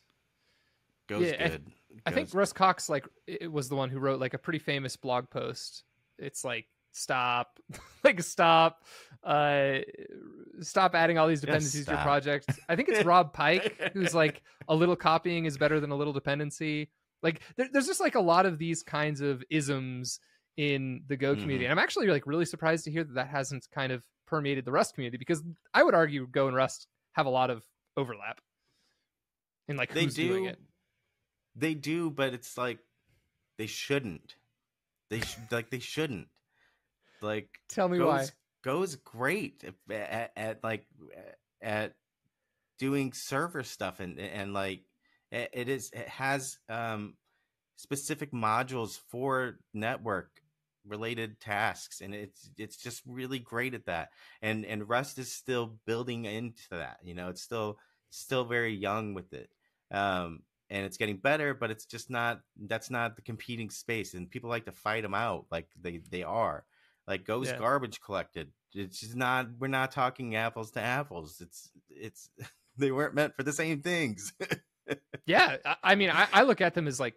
Go's Yeah, I, th- good. I think Go's Russ Cox like it was the one who wrote like a pretty famous blog post. It's like stop, like stop, uh, stop adding all these just dependencies to your stop. project. I think it's Rob Pike who's like a little copying is better than a little dependency. Like there, there's just like a lot of these kinds of isms in the Go community, Mhm. and I'm actually like really surprised to hear that that hasn't kind of permeated the Rust community, because I would argue Go and Rust have a lot of overlap in like They who's doing do, it. they do, but it's like they shouldn't. They sh- like they shouldn't. Like Tell me why. Go's Go's great at, at, at like at doing server stuff, and and like it, it is it has um specific modules for network related tasks, and it's it's just really great at that. And and Rust is still building into that. You know, it's still still very young with it. Um and it's getting better, but it's just not, that's not the competing space, and people like to fight them out like they they are. Like Go's Yeah. garbage collected. It's just not, we're not talking apples to apples. It's it's they weren't meant for the same things. Yeah, I, I mean, I, I look at them as like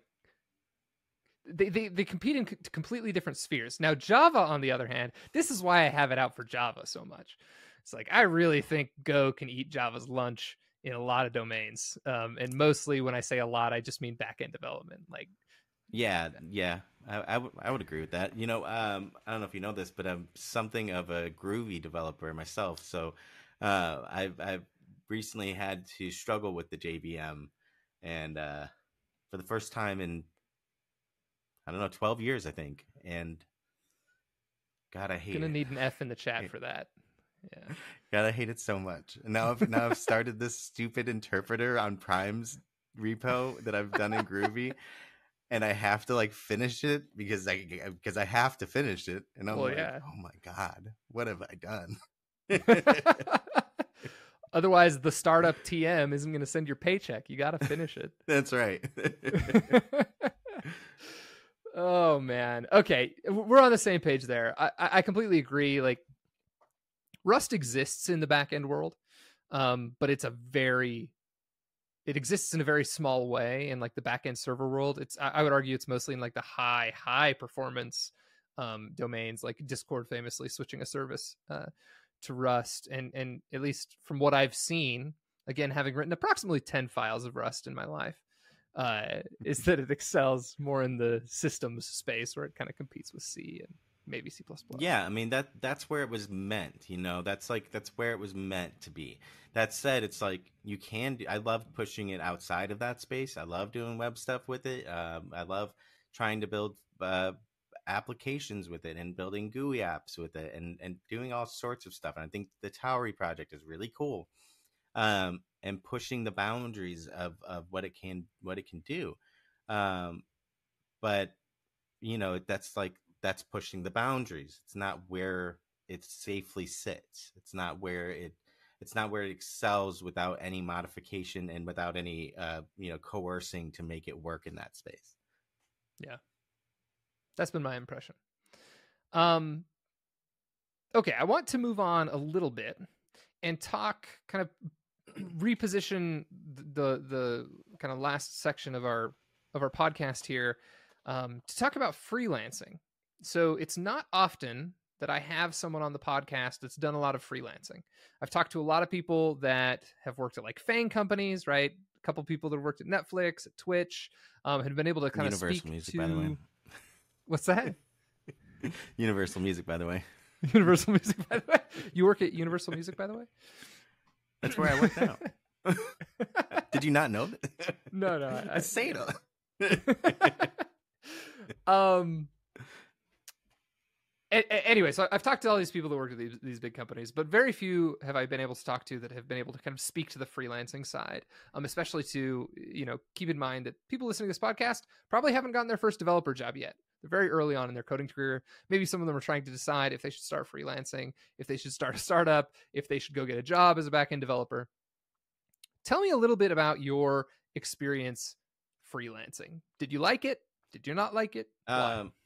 they, they they compete in c- completely different spheres. Now, Java, on the other hand, this is why I have it out for Java so much. It's like I really think Go can eat Java's lunch in a lot of domains, um, and mostly when I say a lot, I just mean backend development. Like, Yeah, yeah, I, I, w- I would agree with that. You know, um, I don't know if you know this, but I'm something of a Groovy developer myself. So uh, I've I've recently had to struggle with the J V M, and uh, for the first time in, I don't know, twelve years, I think. And God, I hate gonna it. need an F in the chat I- for that. Yeah. God, I hate it so much. And now I've now I've started this stupid interpreter on Prime's repo that I've done in Groovy. And I have to like finish it because I because I have to finish it, and I'm Well, like, yeah. oh my god, what have I done? Otherwise, the startup T M isn't going to send your paycheck. You got to finish it. That's right. Oh man. Okay, we're on the same page there. I, I completely agree. Like, Rust exists in the backend world, um, but it's a very it exists in a very small way in like the backend server world. It's I, I would argue it's mostly in like the high high performance um, domains, like Discord famously switching a service uh, to Rust, and and at least from what I've seen, again having written approximately ten files of Rust in my life, uh, is that it excels more in the systems space where it kind of competes with C and maybe C plus plus. Yeah, I mean that that's where it was meant, you know. That's like that's where it was meant to be. That said, it's like you can do, I love pushing it outside of that space. I love doing web stuff with it. Um, I love trying to build uh, applications with it and building G U I apps with it, and and doing all sorts of stuff. And I think the Towery project is really cool. Um, and pushing the boundaries of of what it can what it can do. Um, but you know, that's like that's pushing the boundaries. It's not where it safely sits. It's not where it it's not where it excels without any modification and without any uh you know coercing to make it work in that space. Yeah, that's been my impression. Um, okay, I want to move on a little bit and talk kind of reposition the the kind of last section of our of our podcast here um, to talk about freelancing. So it's not often that I have someone on the podcast that's done a lot of freelancing. I've talked to a lot of people that have worked at like FANG companies, right? A couple people that worked at Netflix, at Twitch, um, had been able to kind Universal of speak Music, to. by the way. What's that? Universal Music, by the way. Universal Music, by the way. You work at Universal Music, by the way? That's where I work now. Did you not know that? No, no. I, I say it. um. A- a- anyway, so I've talked to all these people that work at these, these big companies, but very few have I been able to talk to that have been able to kind of speak to the freelancing side, um, especially to, you know, keep in mind that people listening to this podcast probably haven't gotten their first developer job yet. They're very early on in their coding career. Maybe some of them are trying to decide if they should start freelancing, if they should start a startup, if they should go get a job as a backend developer. tell me a little bit about your experience freelancing. Did you like it? Did you not like it? Why? Um,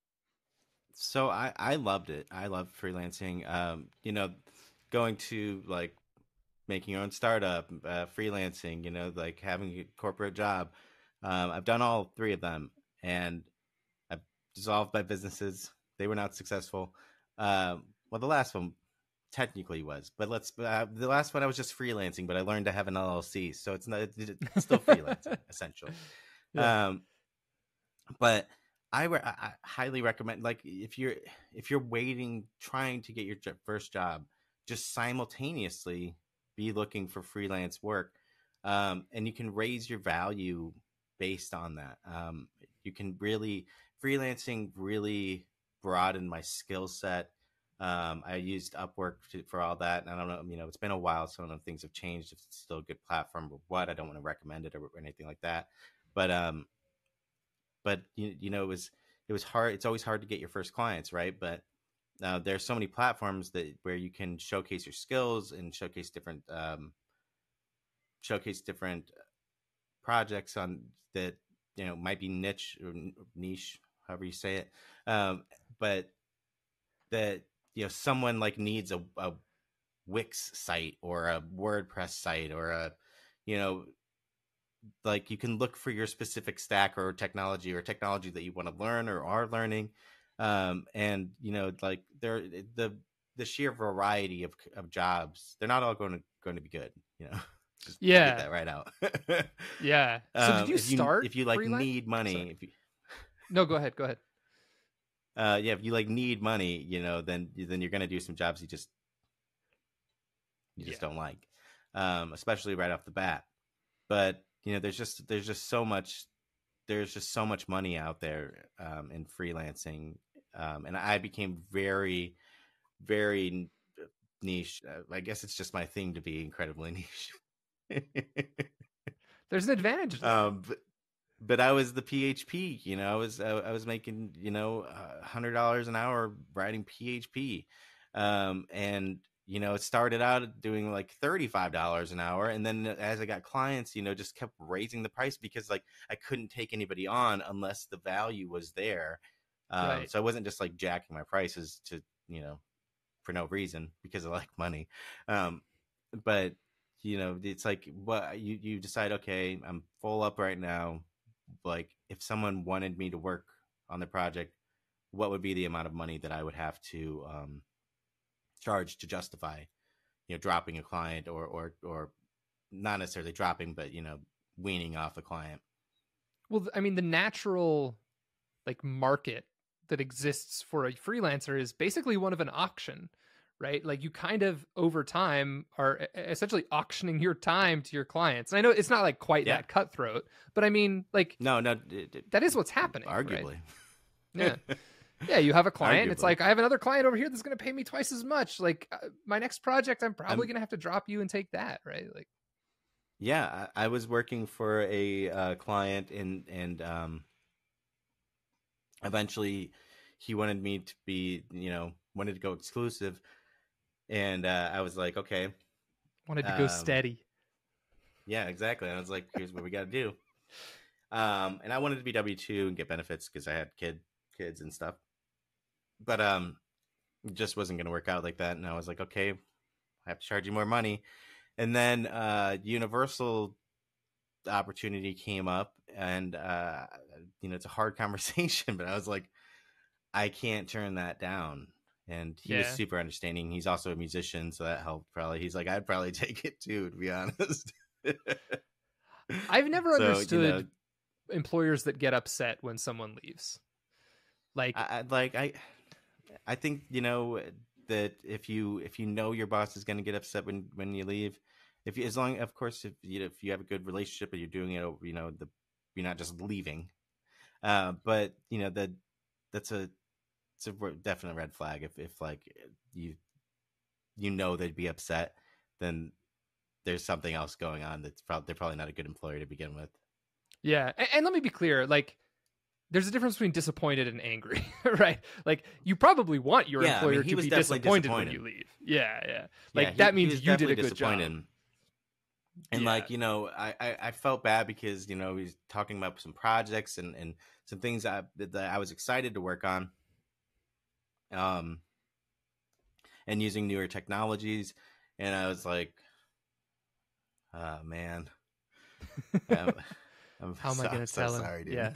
so I I loved it. I loved freelancing. Um, you know, going to like making your own startup, uh, freelancing. You know, like having a corporate job. Um, I've done all three of them, and I've dissolved my businesses. They were not successful. Um, well, the last one technically was, but let's uh, the last one I was just freelancing, but I learned to have an L L C, so it's not it's still freelancing essentially. Yeah. Um, but I, re- I I highly recommend, like, if you're if you're waiting trying to get your j- first job, just simultaneously be looking for freelance work, um, and you can raise your value based on that. Um, you can really freelancing really broadened my skill set. Um, I used Upwork to, for all that, and I don't know, you know, it's been a while, so I don't know if things have changed. If it's still a good platform or what, I don't want to recommend it or, or anything like that. But um, but you, you know, it was it was hard. It's always hard to get your first clients, right? But uh, there's so many platforms that where you can showcase your skills and showcase different um, showcase different projects on that, you know, might be niche or niche, however you say it. Um, but that, you know, someone like needs a, a Wix site or a WordPress site or a, you know, like you can look for your specific stack or technology or technology that you want to learn or are learning. Um, and, you know, like there, the, the sheer variety of, of jobs, they're not all going to, going to be good, you know, just to get Yeah. that right out. Yeah. So did um, you if you, start if you like freelance? need money, Sorry. if you, No, go ahead. Go ahead. uh, yeah, if you like need money, you know, then, then you're going to do some jobs you just, you just Yeah. don't like, um, especially right off the bat. But, you know, there's just, there's just so much, there's just so much money out there, um, in freelancing. Um, and I became very, very niche. Uh, I guess it's just my thing to be incredibly niche. There's an advantage there. um, but, but I was the P H P, you know, I was, I, I was making, you know, a hundred dollars an hour writing P H P. Um, and, you know, it started out doing like thirty-five dollars an hour. And then as I got clients, you know, just kept raising the price because like I couldn't take anybody on unless the value was there. Um, Right. so I wasn't just like jacking my prices to, you know, for no reason because I like money. Um, but you know, it's like, what you, you decide, okay, I'm full up right now. Like if someone wanted me to work on the project, what would be the amount of money that I would have to, um, charge to justify, you know, dropping a client or, or, or not necessarily dropping, but, you know, weaning off a client. Well, I mean, the natural like market that exists for a freelancer is basically one of an auction, right? Like you kind of over time are e- essentially auctioning your time to your clients. And I know it's not like quite Yeah. that cutthroat, but I mean, like No, no, it, it, that is what's happening. arguably. Right? Yeah. Yeah, you have a client. It's Arguably. like, I have another client over here that's going to pay me twice as much. Like uh, my next project, I'm probably I'm- going to have to drop you and take that, right? Like, Yeah, I, I was working for a uh, client, and and um, eventually he wanted me to be, you know, wanted to go exclusive, and uh, I was like, okay, wanted to go Um, steady. yeah, exactly. I was like, here's what we got to do. Um, and I wanted to be W two and get benefits because I had kid kids and stuff, but um, it just wasn't going to work out like that. And I was like, okay, I have to charge you more money. And then uh, Universal opportunity came up, and uh, you know, it's a hard conversation, but I was like, I can't turn that down. And he was Yeah. super understanding. He's also a musician, so that helped probably. He's like, I'd probably take it too, to be honest. I've never So, you understood know, employers that get upset when someone leaves. Like, I, I like I I think, you know, that if you if you know your boss is going to get upset when when you leave, if you, as long, of course, if you if you have a good relationship and you're doing it, you know, the you're not just leaving. Uh, but you know that that's a it's a definite red flag if if like you you know they'd be upset, then there's something else going on that's probably they're probably not a good employer to begin with. yeah. And, and let me be clear, like, there's a difference between disappointed and angry, right? Like, you probably want your Yeah, I mean, employer he to was be definitely disappointed, disappointed. when you leave. Yeah, yeah. Like, Yeah, he- that he means was you did a definitely good job. disappointed. And Yeah. like, you know, I, I I felt bad because, you know, he's talking about some projects and and some things I, that I was excited to work on, um, and using newer technologies, and I was like, oh man, I'm, I'm How am I so, gonna so tell him? sorry, dude. Yeah.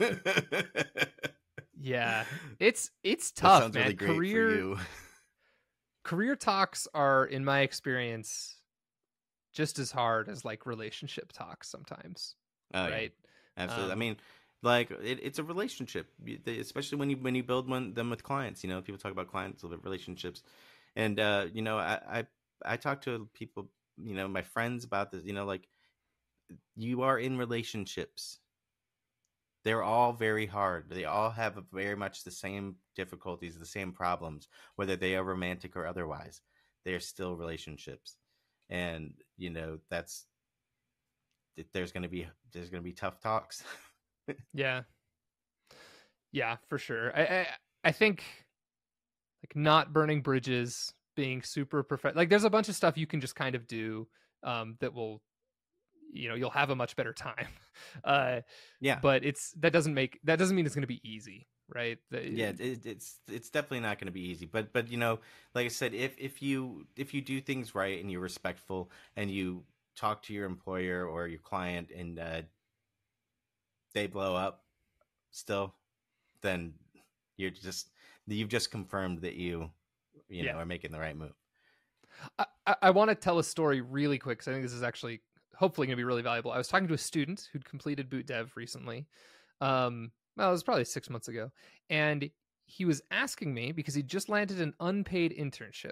Yeah. It's it's That tough, sounds really man. great for Career you. career talks are, in my experience, just as hard as like relationship talks sometimes. Oh yeah, Right. absolutely. I Um mean, like it, it's a relationship, You- they- especially when you when you build one them with clients. You know, people talk about clients, with relationships, and uh, you know, I, I I talk to people, you know, my friends about this. You know, like you are in relationships. They're all very hard. They all have very much the same difficulties, the same problems, whether they are romantic or otherwise. They are still relationships, and you know that's there's gonna be there's gonna be tough talks. yeah. Yeah, for sure. I I, I think like not burning bridges, being super perfect. Like there's a bunch of stuff you can just kind of do um that will, you know, you'll have a much better time. Uh Yeah, but it's that doesn't make that doesn't mean it's going to be easy, right? yeah, The, it, it's it's definitely not going to be easy, but but you know, like I said, if if you if you do things right and you're respectful and you talk to your employer or your client and uh, they blow up still, then you're just you've just confirmed that you you know yeah. are making the right move. I, I, I want to tell a story really quick because I think this is actually hopefully going to be really valuable. I was talking to a student who'd completed boot dev recently. Um, well, it was probably six months ago, and he was asking me because he just landed an unpaid internship.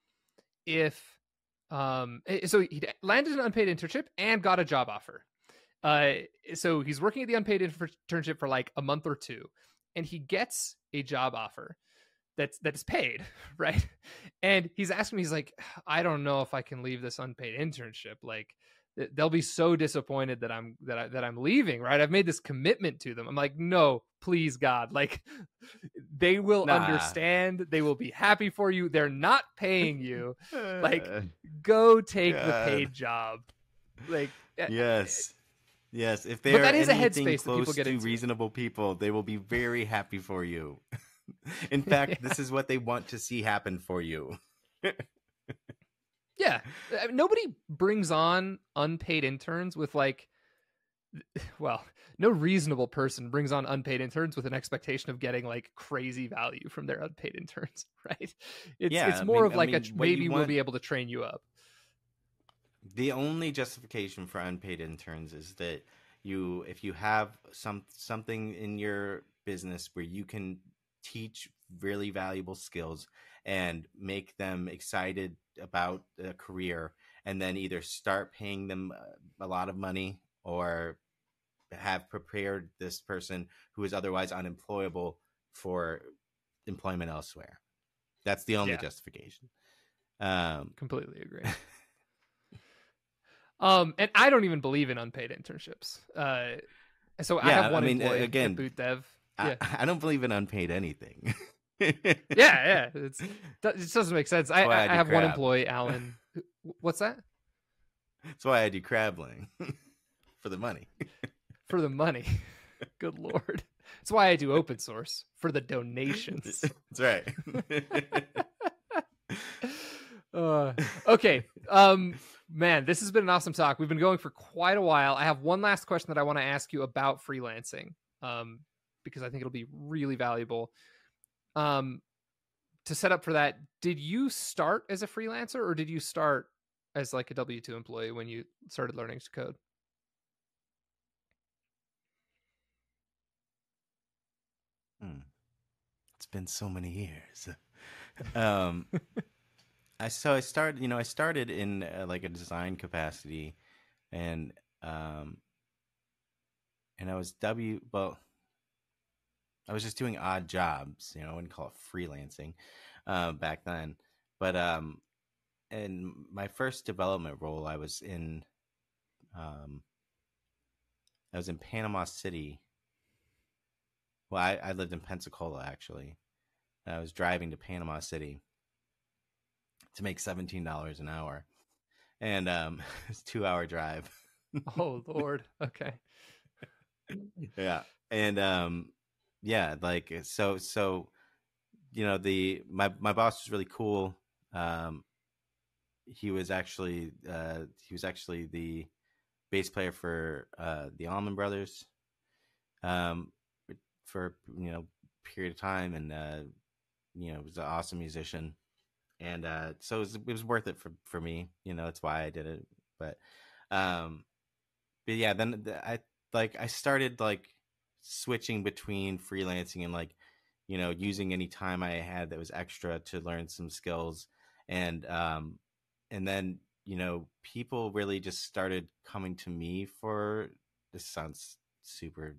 If um, eh, so he landed an unpaid internship and got a job offer. Uh, so he's working at the unpaid internship for like a month or two, and he gets a job offer that's that's paid, right? And he's asking me, he's like, I don't know if I can leave this unpaid internship. Like, they'll be so disappointed that I'm that I that I'm leaving, right? I've made this commitment to them. I'm like, no, please, God, like, they will Nah. understand. They will be happy for you. They're not paying you. Like, Uh, go take the God. paid job. Like, eh, Yes. Yes. If they but are that is a anything headspace that people close get to into. reasonable people, they will be very happy for you. In fact, Yeah. this is what they want to see happen for you. Yeah. I mean, nobody brings on unpaid interns with like, well, no reasonable person brings on unpaid interns with an expectation of getting like crazy value from their unpaid interns, right? It's Yeah, it's I more mean, of I like a mean, what you maybe we'll want, be able to train you up. the only justification for unpaid interns is that you, if you have some something in your business where you can teach really valuable skills and make them excited about a career, and then either start paying them uh, a lot of money or have prepared this person who is otherwise unemployable for employment elsewhere. That's the only Yeah, justification. Um, completely agree. Um, and I don't even believe in unpaid internships. Uh, so I have yeah, I one mean, a- employee at again, Boot Dev. I, Yeah, I don't believe in unpaid anything. yeah, yeah. It's it just doesn't make sense. I That's why I I, I do have one crab. employee, Alan. who- What's that? That's why I do crabbling for the money. For the money. Good lord. That's why I do open source for the donations. That's right. uh, okay. Um, man, this has been an awesome talk. We've been going for quite a while. I have one last question that I want to ask you about freelancing, um, because I think it'll be really valuable. Um, to set up for that, did you start as a freelancer or did you start as like a W two employee when you started learning to code? Hmm. It's been so many years. Um, I so I started, you know, I started in uh, like a design capacity, and um, and I was W. Well, I was just doing odd jobs, you know, I wouldn't call it freelancing, uh, back then. But um, in my first development role, I was in um, I was in Panama City. Well, I, I lived in Pensacola actually. And I was driving to Panama City to make seventeen dollars an hour, and um, it's a two hour drive. Oh Lord. Okay. Yeah, and um, yeah, like so so you know the my my boss was really cool. Um, he was actually uh, he was actually the bass player for uh, the Allman Brothers, um, for you know period of time, and uh, you know was an awesome musician, and uh, so it was, it was worth it for for me. You know, that's why I did it. But um, but yeah, then I like I started like switching between freelancing and like you know using any time I had that was extra to learn some skills, and um, and then you know people really just started coming to me for this sounds super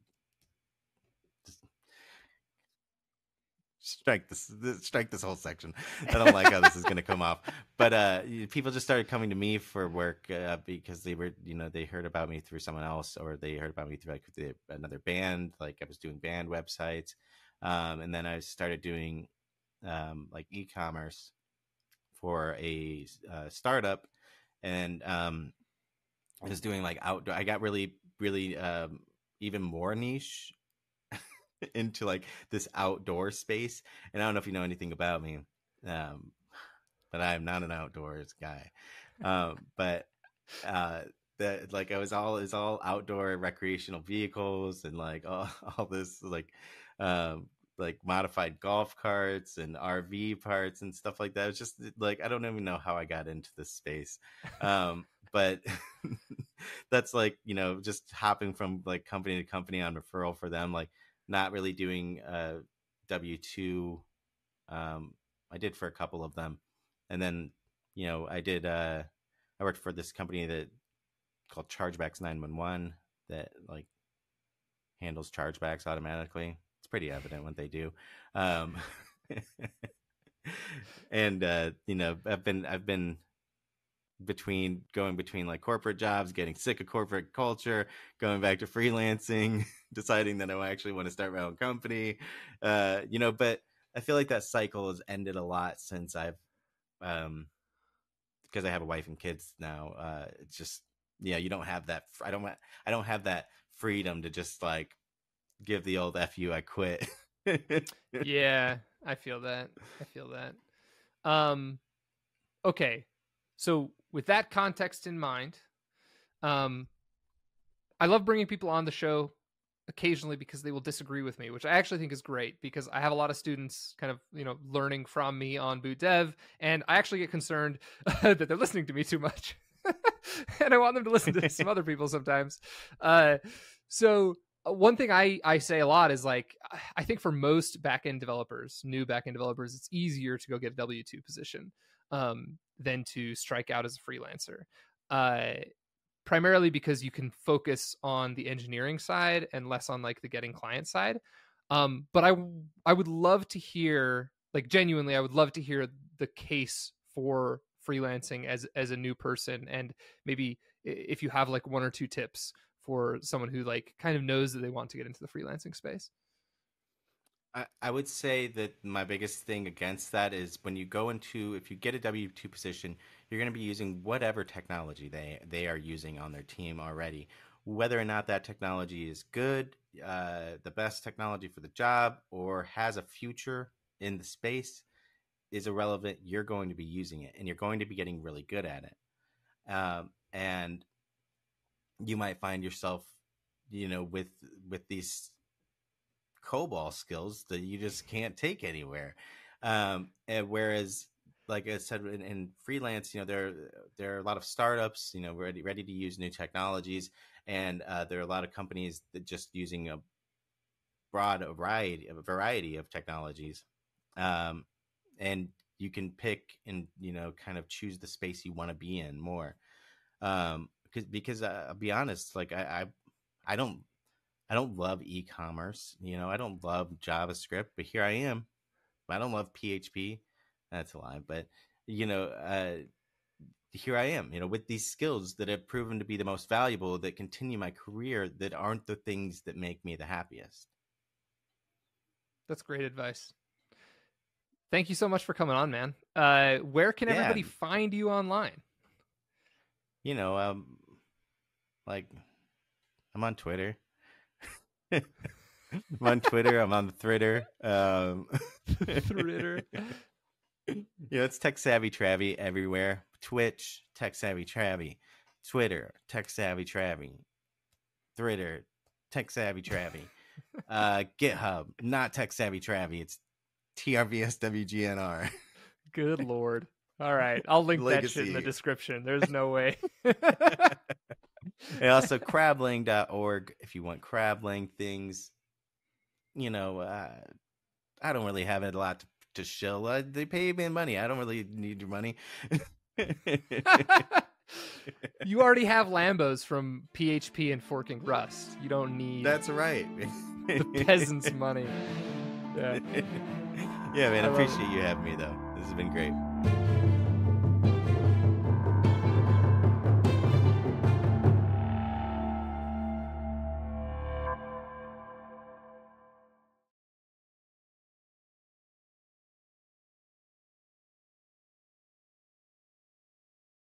strike this, this strike this whole section. I don't like how this is going to come off, but uh people just started coming to me for work uh, because they were you know they heard about me through someone else, or they heard about me through like the, another band. Like I was doing band websites, um and then I started doing um like e-commerce for a uh, startup, and um I was doing like outdoor. I got really really um even more niche into like this outdoor space. And I don't know if you know anything about me, um, but I am not an outdoors guy. Um, but uh, the like I was all is all outdoor recreational vehicles and like all, all this like um like modified golf carts and R V parts and stuff like that. It's just like I don't even know how I got into this space. Um, but that's like, you know, just hopping from like company to company on referral for them, like not really doing uh W two. Um, I did for a couple of them. And then, you know, I did uh I worked for this company that called Chargebacks nine one one that like handles chargebacks automatically. It's pretty evident what they do. Um, and uh, you know, I've been I've been between going between like corporate jobs, getting sick of corporate culture, going back to freelancing, deciding that I actually want to start my own company. Uh, you know, but I feel like that cycle has ended a lot since I've um because I have a wife and kids now. Uh, it's just yeah, you don't have that. I don't. I don't have that freedom to just like give the old "f you," I quit. Yeah, I feel that. I feel that. Um, okay, so with that context in mind, um, I love bringing people on the show occasionally because they will disagree with me, which I actually think is great because I have a lot of students kind of, you know, learning from me on boot dev, and I actually get concerned that they're listening to me too much. And I want them to listen to some other people sometimes. Uh, so uh, one thing I, I say a lot is like, I think for most backend developers, new backend developers, it's easier to go get a W two position um, than to strike out as a freelancer. Uh, primarily because you can focus on the engineering side and less on like the getting client side. Um, but I I would love to hear, like genuinely, I would love to hear the case for freelancing as as a new person, and maybe if you have like one or two tips for someone who like kind of knows that they want to get into the freelancing space. I, I would say that my biggest thing against that is when you go into if you get a W two position, you're going to be using whatever technology they they are using on their team already. Whether or not that technology is good, uh, the best technology for the job, or has a future in the space is irrelevant. You're going to be using it, and you're going to be getting really good at it. Um, and you might find yourself, you know, with with these COBOL skills that you just can't take anywhere. Um, and whereas, like I said, in, in freelance, you know, there there are a lot of startups, you know, ready ready to use new technologies, and uh, there are a lot of companies that just using a broad variety a variety of technologies, um, and you can pick and you know kind of choose the space you want to be in more. Um, because because uh, I'll be honest, like I, I I don't I don't love e-commerce. You know, I don't love JavaScript, but here I am. I don't love P H P. That's a lie, but you know, uh, here I am. You know, with these skills that have proven to be the most valuable, that continue my career, that aren't the things that make me the happiest. That's great advice. Thank you so much for coming on, man. Uh, where can Yeah, everybody find you online? you know, um, like I'm on Twitter. I'm on Twitter. I'm on the Thritter. Um, Thritter. Yeah, it's Tech Savvy Travy everywhere. Twitch, Tech Savvy Travy. Twitter, Tech Savvy Travy. Thritter, Tech Savvy Travy. Uh, GitHub, not Tech Savvy Travy. It's T R V S W G N R. Good Lord. All right. I'll link Legacy. that shit in the description. There's no way. And also crabling dot org if you want crabling things. You know, uh, I don't really have a lot to, to shill. Uh, they pay me money. I don't really need your money. You already have Lambos from P H P and Forking Rust. You don't need That's right. the peasants' money. Yeah. Yeah, man. I I love appreciate you having me, though. This has been great.